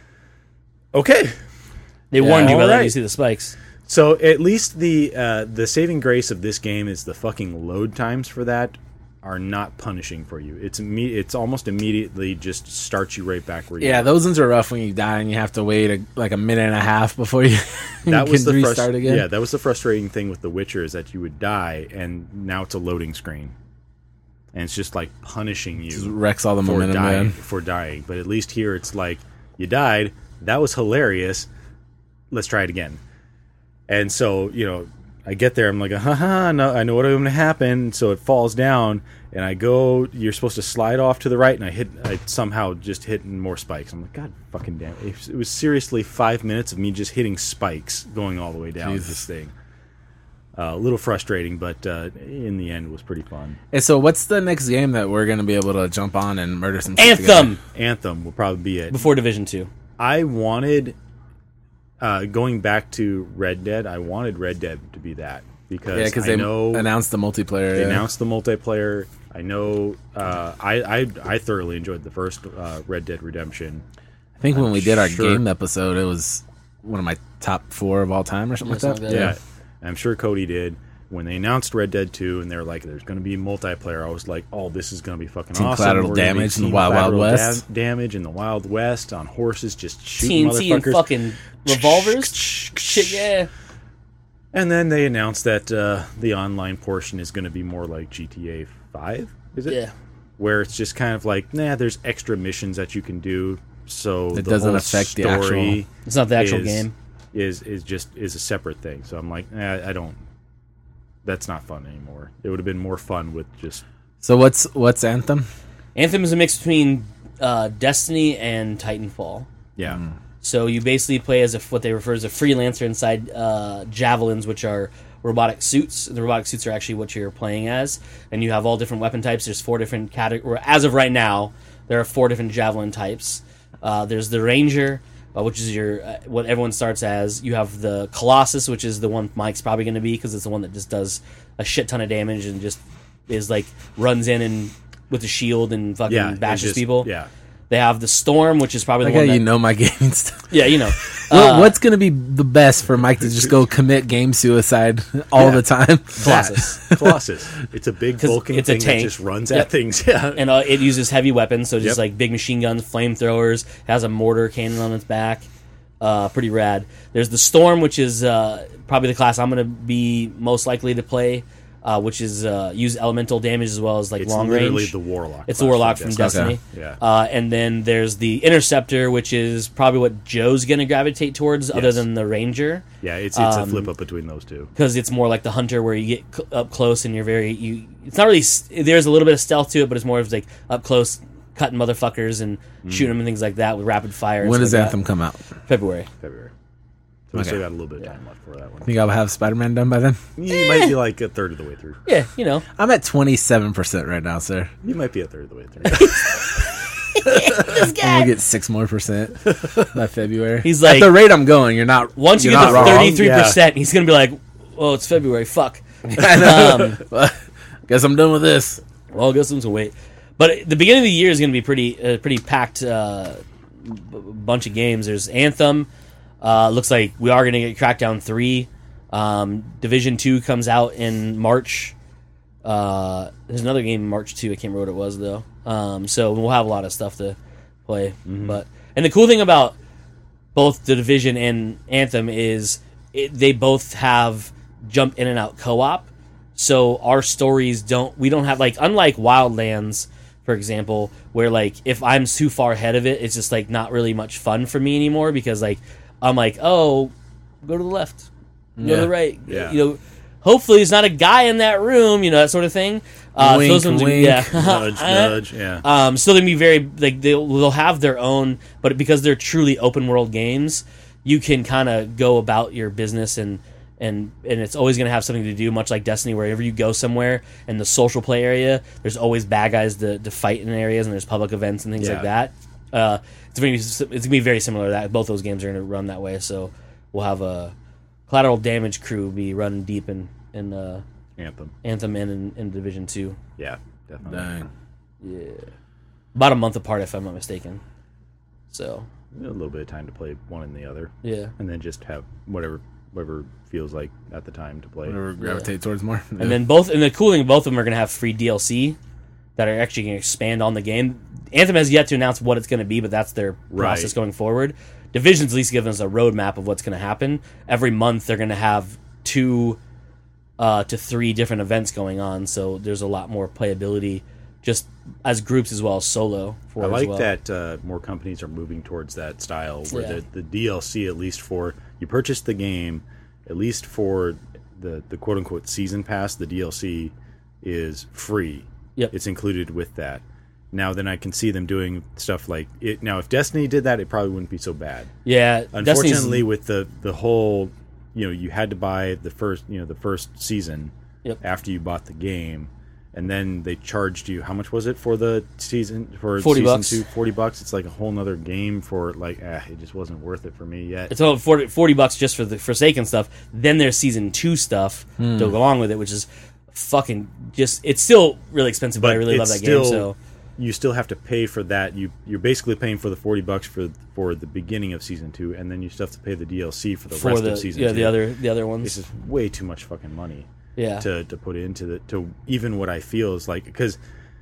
okay. They warned you all about letting right. you see the spikes. So at least the uh, the saving grace of this game is the fucking load times for that are not punishing for you. It's imme- it's almost immediately just starts you right back where you Yeah, were. those ones are rough when you die and you have to wait a, like a minute and a half before you, you that can was the frus- restart again. Yeah, that was the frustrating thing with The Witcher is that you would die and now it's a loading screen. And it's just like punishing Just you wrecks all the for momentum. dying, Man. for dying. But at least here it's like you died, that was hilarious. Let's try it again. And so, you know, I get there, I'm like, haha, no, I know what's going to happen. So it falls down, and I go, you're supposed to slide off to the right, and I hit, I somehow just hit more spikes. I'm like, God fucking damn it. It was seriously five minutes of me just hitting spikes going all the way down Jesus. this thing. Uh, a little frustrating, but uh, in the end, it was pretty fun. Hey, so what's the next game that we're going to be able to jump on and murder some shit Anthem! Anthem will probably be it. Before Division two. I wanted, uh, going back to Red Dead, I wanted Red Dead to be that. Because Yeah, because I they know announced the multiplayer. they yeah. announced the multiplayer. I know uh, I, I I thoroughly enjoyed the first uh, Red Dead Redemption. I think when I'm we did our sure- game episode, it was one of my top four of all time or something Yeah, like that. something Yeah, like And I'm sure Cody did. When they announced Red Dead two and they were like, there's going to be multiplayer, I was like, oh, this is going to be fucking Team awesome. Collateral We're gonna be Damage in the Team Wild Wild Collateral West. da- damage in the Wild West on horses, just T shooting N T and motherfuckers. fucking revolvers. Shit, yeah. And then they announced that uh, the online portion is going to be more like G T A five, is it? Yeah. Where it's just kind of like, nah, there's extra missions that you can do, so It the doesn't whole affect the story actual- It's not the actual is, game. Is is just is a separate thing. So I'm like, eh, I don't. That's not fun anymore. It would have been more fun with just So what's what's Anthem? Anthem is a mix between uh, Destiny and Titanfall. yeah. So you basically play as a, what they refer as a freelancer inside uh, javelins, which are robotic suits. The robotic suits are actually what you're playing as, and you have all different weapon types. There's four different categories. As of right now, there are four different javelin types. Uh, there's the Ranger, uh, which is your uh, what everyone starts as. You have the Colossus, which is the one Mike's probably going to be because it's the one that just does a shit ton of damage and just is like runs in and with a shield and fucking Yeah, bashes just- people. Yeah. They have the Storm, which is probably Like the how one that, you know my gaming stuff. yeah, you know. What- Uh, what's going to be the best for Mike to just go commit game suicide all Yeah. the time? Colossus. Colossus. It's a big 'Cause bulking it's a thing tank. that just runs Yep. at things. Yeah. And uh, it uses heavy weapons, so just Yep. like big machine guns, flamethrowers. It has a mortar cannon on its back. Uh, pretty rad. There's the Storm, which is uh, probably the class I'm going to be most likely to play, uh, which is uh, use elemental damage as well as like It's long literally range. the Warlock. It's the class Warlock from Destiny. Okay. Yeah. Uh, and then there's the Interceptor, which is probably what Joe's going to gravitate towards, other Yes. than the Ranger, Yeah, it's it's um, a flip up between those two. because it's more like the Hunter, where you get cl- up close and you're very you. It's not really. s- There's a little bit of stealth to it, but it's more of like up close, cutting motherfuckers and shooting them and things like that with rapid fire. and When stuff does like Anthem come out? that. February. February. So we Okay. still got a little bit of time left for that one. Think I'll have Spider-Man done by then? You might be like a third of the way through. Yeah, you know. I'm at twenty-seven percent right now, sir. You might be a third of the way through. This I'm gonna get six more percent by February. He's like- at the rate I'm going, you're not. Once you you're get not to wrong. thirty-three percent, he's gonna be like, "Oh, it's February. Fuck." I know. Um, Guess I'm done with this. Well, I guess I'm to wait. But the beginning of the year is going to be pretty, uh, pretty packed. Uh, b- bunch of games. There's Anthem. Uh, looks like we are going to get Crackdown three. Um, Division two comes out in March. Uh, there's another game in March too. I can't remember what it was though. Um, so we'll have a lot of stuff to play. But and the cool thing about both the Division and Anthem is it, they both have jump in and out co-op. So our stories don't we don't have like unlike Wildlands, for example, where like if I'm too far ahead of it, it's just like not really much fun for me anymore because like I'm like, oh, go to the left, go Yeah. to the right, Yeah. you know. Hopefully, there's not a guy in that room, you know, that sort of thing. Uh, Wink, those ones are- wink. yeah. nudge, nudge. Yeah. Um, still gonna be very like they'll, they'll have their own, but because they're truly open world games, you can kind of go about your business and and and it's always gonna have something to do, much like Destiny. Wherever you go somewhere in the social play area, there's always bad guys to, to fight in areas, and there's public events and things Yeah. like that. Uh, it's gonna be it's gonna be very similar to that. Both those games are gonna run that way, so we'll have a collateral damage crew be running deep in in uh, Anthem. Anthem and in, in Division Two. Yeah, definitely. Dang. Yeah, about a month apart, if I'm not mistaken. So A little bit of time to play one and the other, yeah, and then just have whatever whatever feels like at the time to play. Whatever gravitate towards more. and then both and the cool thing, both of them are going to have free D L C that are actually going to expand on the game. Anthem has yet to announce what it's going to be, but that's their process Right. going forward. Division's at least giving us a roadmap of what's going to happen. Every month they're going to have two uh, to three different events going on, so there's a lot more playability just as groups as well as solo. For I it as like well. that uh, more companies are moving towards that style where Yeah. the, the D L C, at least for you purchase the game, at least for the, the quote unquote season pass, the D L C is free. Yep. It's included with that. Now, then I can see them doing stuff like it. Now, if Destiny did that, it probably wouldn't be so bad. Yeah, Unfortunately, Destiny's- with the the whole, you know, you had to buy the first, you know, the first season Yep. after you bought the game, and then they charged you how much was it for the season for forty season bucks. two? Forty bucks. It's like a whole nother game for like, ah, it just wasn't worth it for me yet. It's all forty, forty bucks just for the Forsaken stuff. Then there's season two stuff Hmm. to go along with it, which is fucking just. It's still really expensive, but, I really love it's that still, game. So you still have to pay for that. You you're basically paying for the forty bucks for for the beginning of season two, and then you still have to pay the D L C for the for rest the of season yeah two. the other the other This ones, is way too much fucking money. yeah. to, to put into the to even what I feel is like, because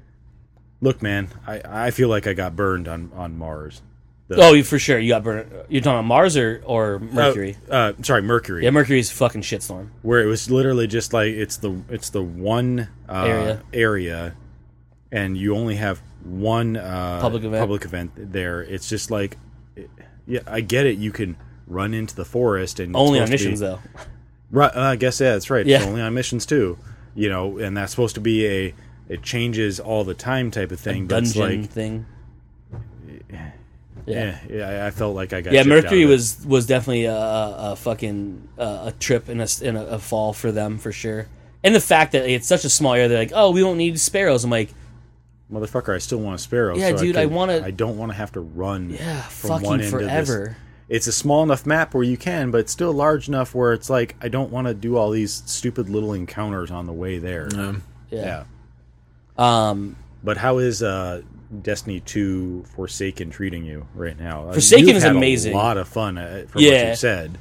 look, man, I, I feel like I got burned on on Mars. The- Oh, you, for sure. You got burned. You're talking about Mars or, or Mercury? Uh, uh, sorry, Mercury. yeah, Mercury's a fucking shitstorm. Where it was literally just like it's the it's the one uh, Area. area, and you only have one uh, Public event. Public event there. It's just like, it, yeah, I get it. You can run into the forest and it's Only on supposed to be- missions, though. Right, uh, I guess yeah, that's right. Yeah. It's only on missions too. You know, and that's supposed to be a it changes all the time type of thing. But it's Dungeon like, thing. yeah, yeah, I felt like I got yeah. chipped out Mercury of it. was was definitely a, a fucking uh, a trip and a, and a, a fall for them for sure. And the fact that it's such a small area, they're like, oh, we don't need sparrows. I'm like, motherfucker, I still want a sparrow. Yeah, so dude, I, I could- wanna- I don't want to have to run. yeah, from fucking one end of this. forever. It's a small enough map where you can, but it's still large enough where it's like I don't want to do all these stupid little encounters on the way there. Um, Yeah. Yeah. Um, But how is uh, Destiny two Forsaken treating you right now? Uh, Forsaken you've is had amazing. A lot of fun uh, from what Yeah. you said.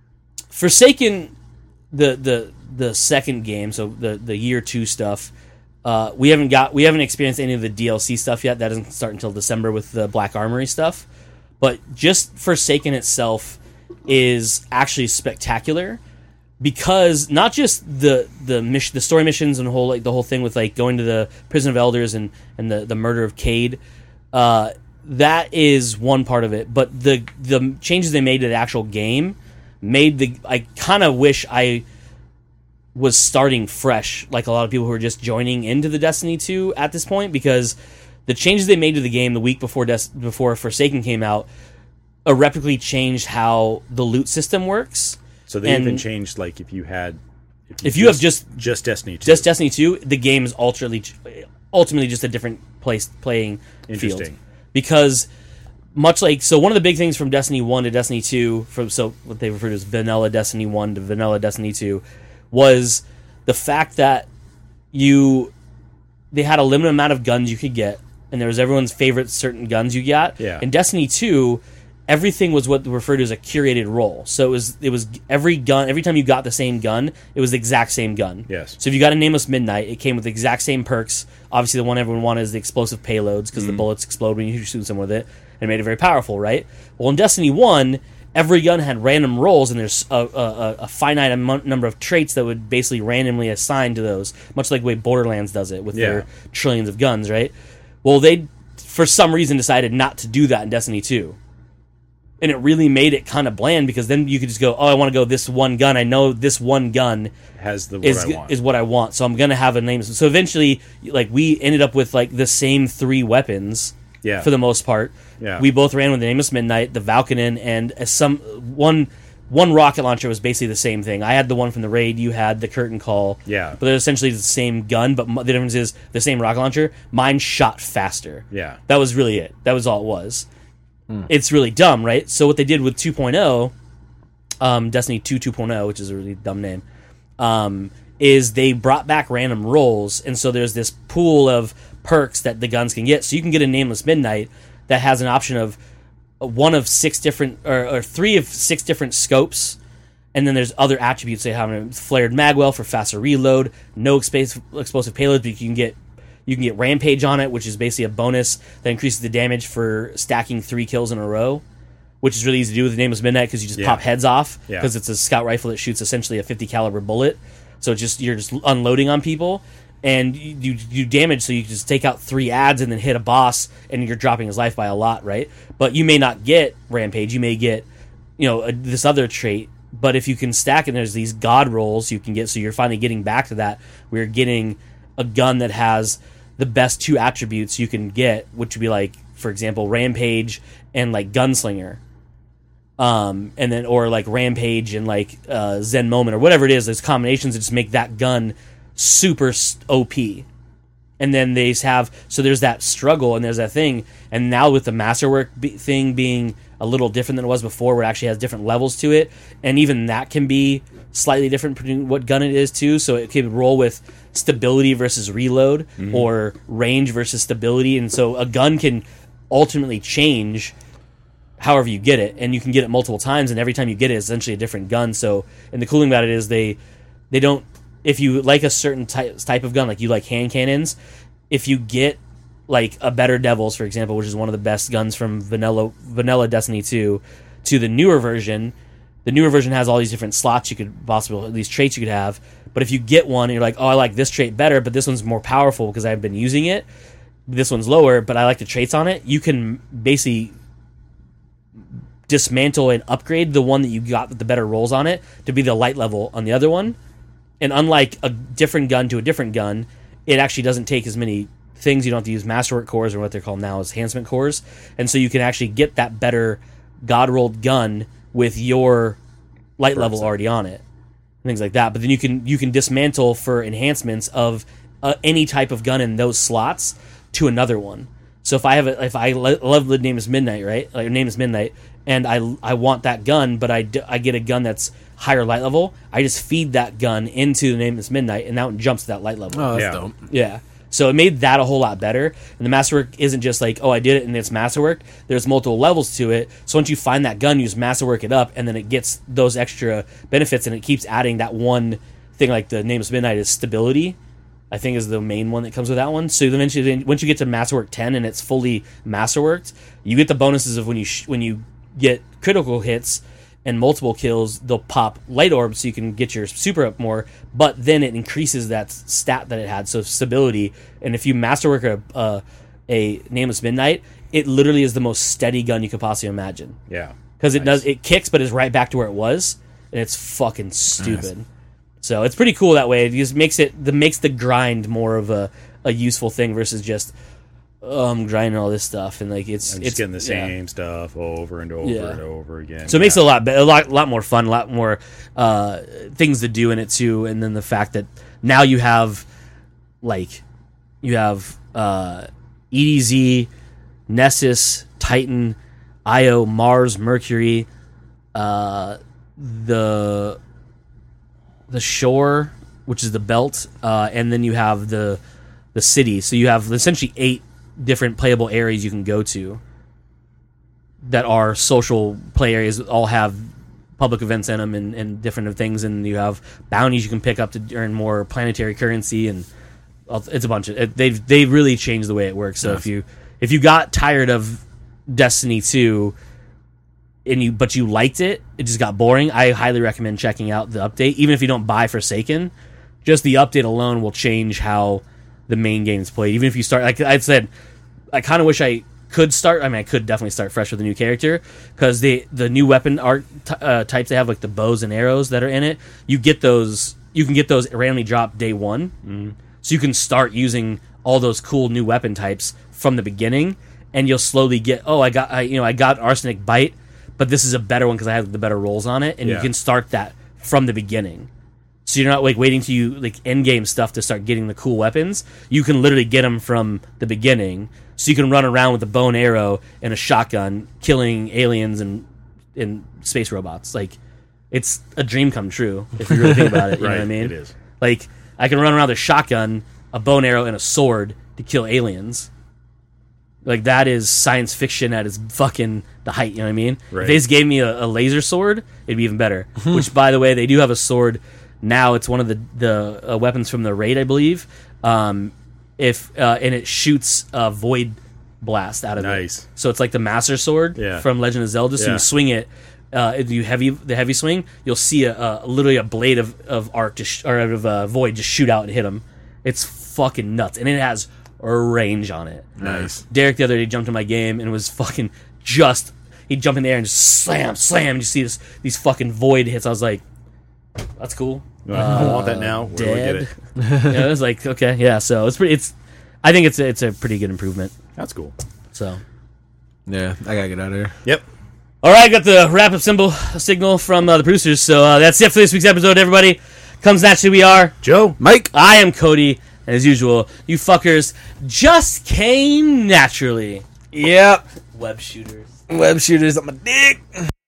Forsaken, the the the second game, so the the year two stuff. Uh, we haven't got we haven't experienced any of the D L C stuff yet. That doesn't start until December with the Black Armory stuff. But just Forsaken itself is actually spectacular because not just the the mission, the story missions, and the whole like the whole thing with like going to the Prison of Elders and and the the murder of Cade. Uh, that is one part of it, but the the changes they made to the actual game made the. I kind of wish I was starting fresh, like a lot of people who are just joining into the Destiny two at this point, because the changes they made to the game the week before Des- before Forsaken came out irreparably changed how the loot system works. So they And- even changed like if you had If you have just just Destiny two. just Destiny two, the game is ultimately ultimately just a different place playing field. Interesting. Because much like so one of the big things from Destiny one to Destiny two, from so what they refer to as vanilla Destiny one to vanilla Destiny two, was the fact that you they had a limited amount of guns you could get, and there was everyone's favorite certain guns you got. Yeah. In Destiny two, everything was what referred to as a curated role. So it was it was every gun every time you got the same gun, it was the exact same gun. Yes. So if you got a Nameless Midnight, it came with the exact same perks. Obviously, the one everyone wanted is the explosive payloads because the bullets explode when you shoot someone with it, and it made it very powerful, right? Well, in Destiny one, every gun had random rolls, and there's a, a, a finite amount, number of traits that would basically randomly assign to those, much like the way Borderlands does it with Yeah. their trillions of guns, right? Well, they, for some reason, decided not to do that in Destiny two. And it really made it kind of bland, because then you could just go, oh, I want to go this one gun. I know this one gun has the what is I want. is what I want, so I'm gonna have a name. So eventually, like we ended up with like the same three weapons, Yeah. for the most part. Yeah. We both ran with the Nameless Midnight, the Valkyrin, and as some one one rocket launcher was basically the same thing. I had the one from the raid, you had the Curtain Call. Yeah. but they're essentially the same gun. But m- the difference is the same rocket launcher. Mine shot faster. Yeah. That was really it. That was all it was. It's really dumb, right? So what they did with two point oh, um, Destiny two 2.0, which is a really dumb name, um, is they brought back random rolls, and so there's this pool of perks that the guns can get. So you can get a Nameless Midnight that has an option of one of six different, or, or three of six different scopes, and then there's other attributes. They have a flared magwell for faster reload, no explosive explosive payloads, but you can get you can get Rampage on it, which is basically a bonus that increases the damage for stacking three kills in a row, which is really easy to do with the Nameless Midnight because you just Yeah. pop heads off, Yeah. because it's a scout rifle that shoots essentially a fifty caliber bullet. So it's just you're just unloading on people, and you, you do damage. So you just take out three ads and then hit a boss, and you're dropping his life by a lot, right? But you may not get Rampage. You may get, you know, a, this other trait. But if you can stack it, there's these god rolls you can get. So you're finally getting back to that. We're getting a gun that has the best two attributes you can get, which would be like, for example, Rampage and like Gunslinger. Um, and then, or like Rampage and like uh, Zen Moment or whatever it is. There's combinations that just make that gun super s- O P. And then they have, so there's that struggle and there's that thing. And now with the Masterwork be- thing being a little different than it was before, where it actually has different levels to it, and even that can be slightly different between what gun it is too. So it could roll with stability versus reload, or range versus stability. And so a gun can ultimately change however you get it, and you can get it multiple times, and every time you get it, it's essentially a different gun. So, and the cool thing about it is they they don't, if you like a certain type type of gun, like you like hand cannons, if you get like a Better Devils, for example, which is one of the best guns from vanilla vanilla Destiny two, to the newer version, the newer version has all these different slots you could possibly, these traits you could have. But if you get one and you're like, oh, I like this trait better, but this one's more powerful because I've been using it, this one's lower, but I like the traits on it, you can basically dismantle and upgrade the one that you got with the better rolls on it to be the light level on the other one. And unlike a different gun to a different gun, it actually doesn't take as many things. You don't have to use masterwork cores, or what they're called now is enhancement cores, and so you can actually get that better god rolled gun with your light level already on it, things like that. But then you can you can dismantle for enhancements of uh, any type of gun in those slots to another one. So if I have a, if I lo- love the name is Midnight, right? Like, your name is Midnight, and I I want that gun, but I, d- I get a gun that's higher light level. I just feed that gun into the name is Midnight, and now it jumps to that light level. Oh, that's Yeah. dope. Yeah. So it made that a whole lot better. And the masterwork isn't just like, oh, I did it and it's masterwork. There's multiple levels to it. So once you find that gun, you just masterwork it up, and then it gets those extra benefits, and it keeps adding that one thing. Like the name of Midnight is stability, I think is the main one that comes with that one. So eventually, once you get to masterwork ten and it's fully masterworked, you get the bonuses of when you sh- when you get critical hits and multiple kills, they'll pop light orbs so you can get your super up more, but then it increases that stat that it had, so stability. And if you masterwork a, a, a Nameless Midnight, it literally is the most steady gun you could possibly imagine. Yeah. Because it does, it kicks, but is right back to where it was, and it's fucking stupid. Nice. So it's pretty cool that way. It just makes it, the makes the grind more of a, a useful thing versus just um grinding all this stuff, and like it's I'm it's just getting the same yeah. stuff over and over Yeah. and over again. So it yeah. makes it a lot, be- a lot, lot more fun, a lot more uh, things to do in it too. And then the fact that now you have, like, you have uh, E D Z, Nessus, Titan, Io, Mars, Mercury, uh, the the shore, which is the belt, uh, and then you have the the city. So you have essentially eight different playable areas you can go to that are social play areas that all have public events in them, and, and different things, and you have bounties you can pick up to earn more planetary currency, and it's a bunch of it, they've they've really changed the way it works. So Yes. if you if you got tired of Destiny two and you but you liked it, it just got boring, I highly recommend checking out the update. Even if you don't buy Forsaken, just the update alone will change how the main game's played. Even if you start, like I said, I kind of wish I could start. I mean, I could definitely start fresh with a new character, because the the new weapon art t- uh, types they have, like the bows and arrows that are in it, you get those. You can get those randomly dropped day one, mm. so you can start using all those cool new weapon types from the beginning, and you'll slowly get. Oh, I got, I, you know, I got Arsenic Bite, but this is a better one because I have the better rolls on it, and Yeah. you can start that from the beginning. So you're not like waiting to you like end game stuff to start getting the cool weapons. You can literally get them from the beginning. So you can run around with a bow and arrow and a shotgun, killing aliens and and space robots. Like, it's a dream come true if you really think about it. You Right, know what I mean? it is. Like, I can run around with a shotgun, a bow and arrow, and a sword to kill aliens. Like, that is science fiction at its fucking the height. You know what I mean? Right. If they just gave me a, a laser sword, it'd be even better. Which, by the way, they do have a sword now. It's one of the the uh, weapons from the raid, I believe. Um, if uh, and it shoots a void blast out of it. Nice. So it's like the Master Sword Yeah. from Legend of Zelda. So Yeah. you swing it. Uh, if you heavy the heavy swing, you'll see a, a literally a blade of of arc just sh- or of uh, void just shoot out and hit him. It's fucking nuts, and it has a range on it. Nice. Derek the other day jumped in my game and was fucking just he'd jump in the air and just slam slam. And you see this these fucking void hits. I was like, that's cool. I want that now. Where do we get dead. it? Yeah, it was like, okay, yeah. So it's pretty. It's I think it's a, it's a pretty good improvement. That's cool. So. Yeah, I gotta get out of here. Yep. All right, got the wrap up symbol signal from uh, the producers. So uh, that's it for this week's episode, everybody. Comes naturally, we are Joe. Mike. I am Cody, and as usual, you fuckers just came naturally. Yep. Web shooters. Web shooters on my dick.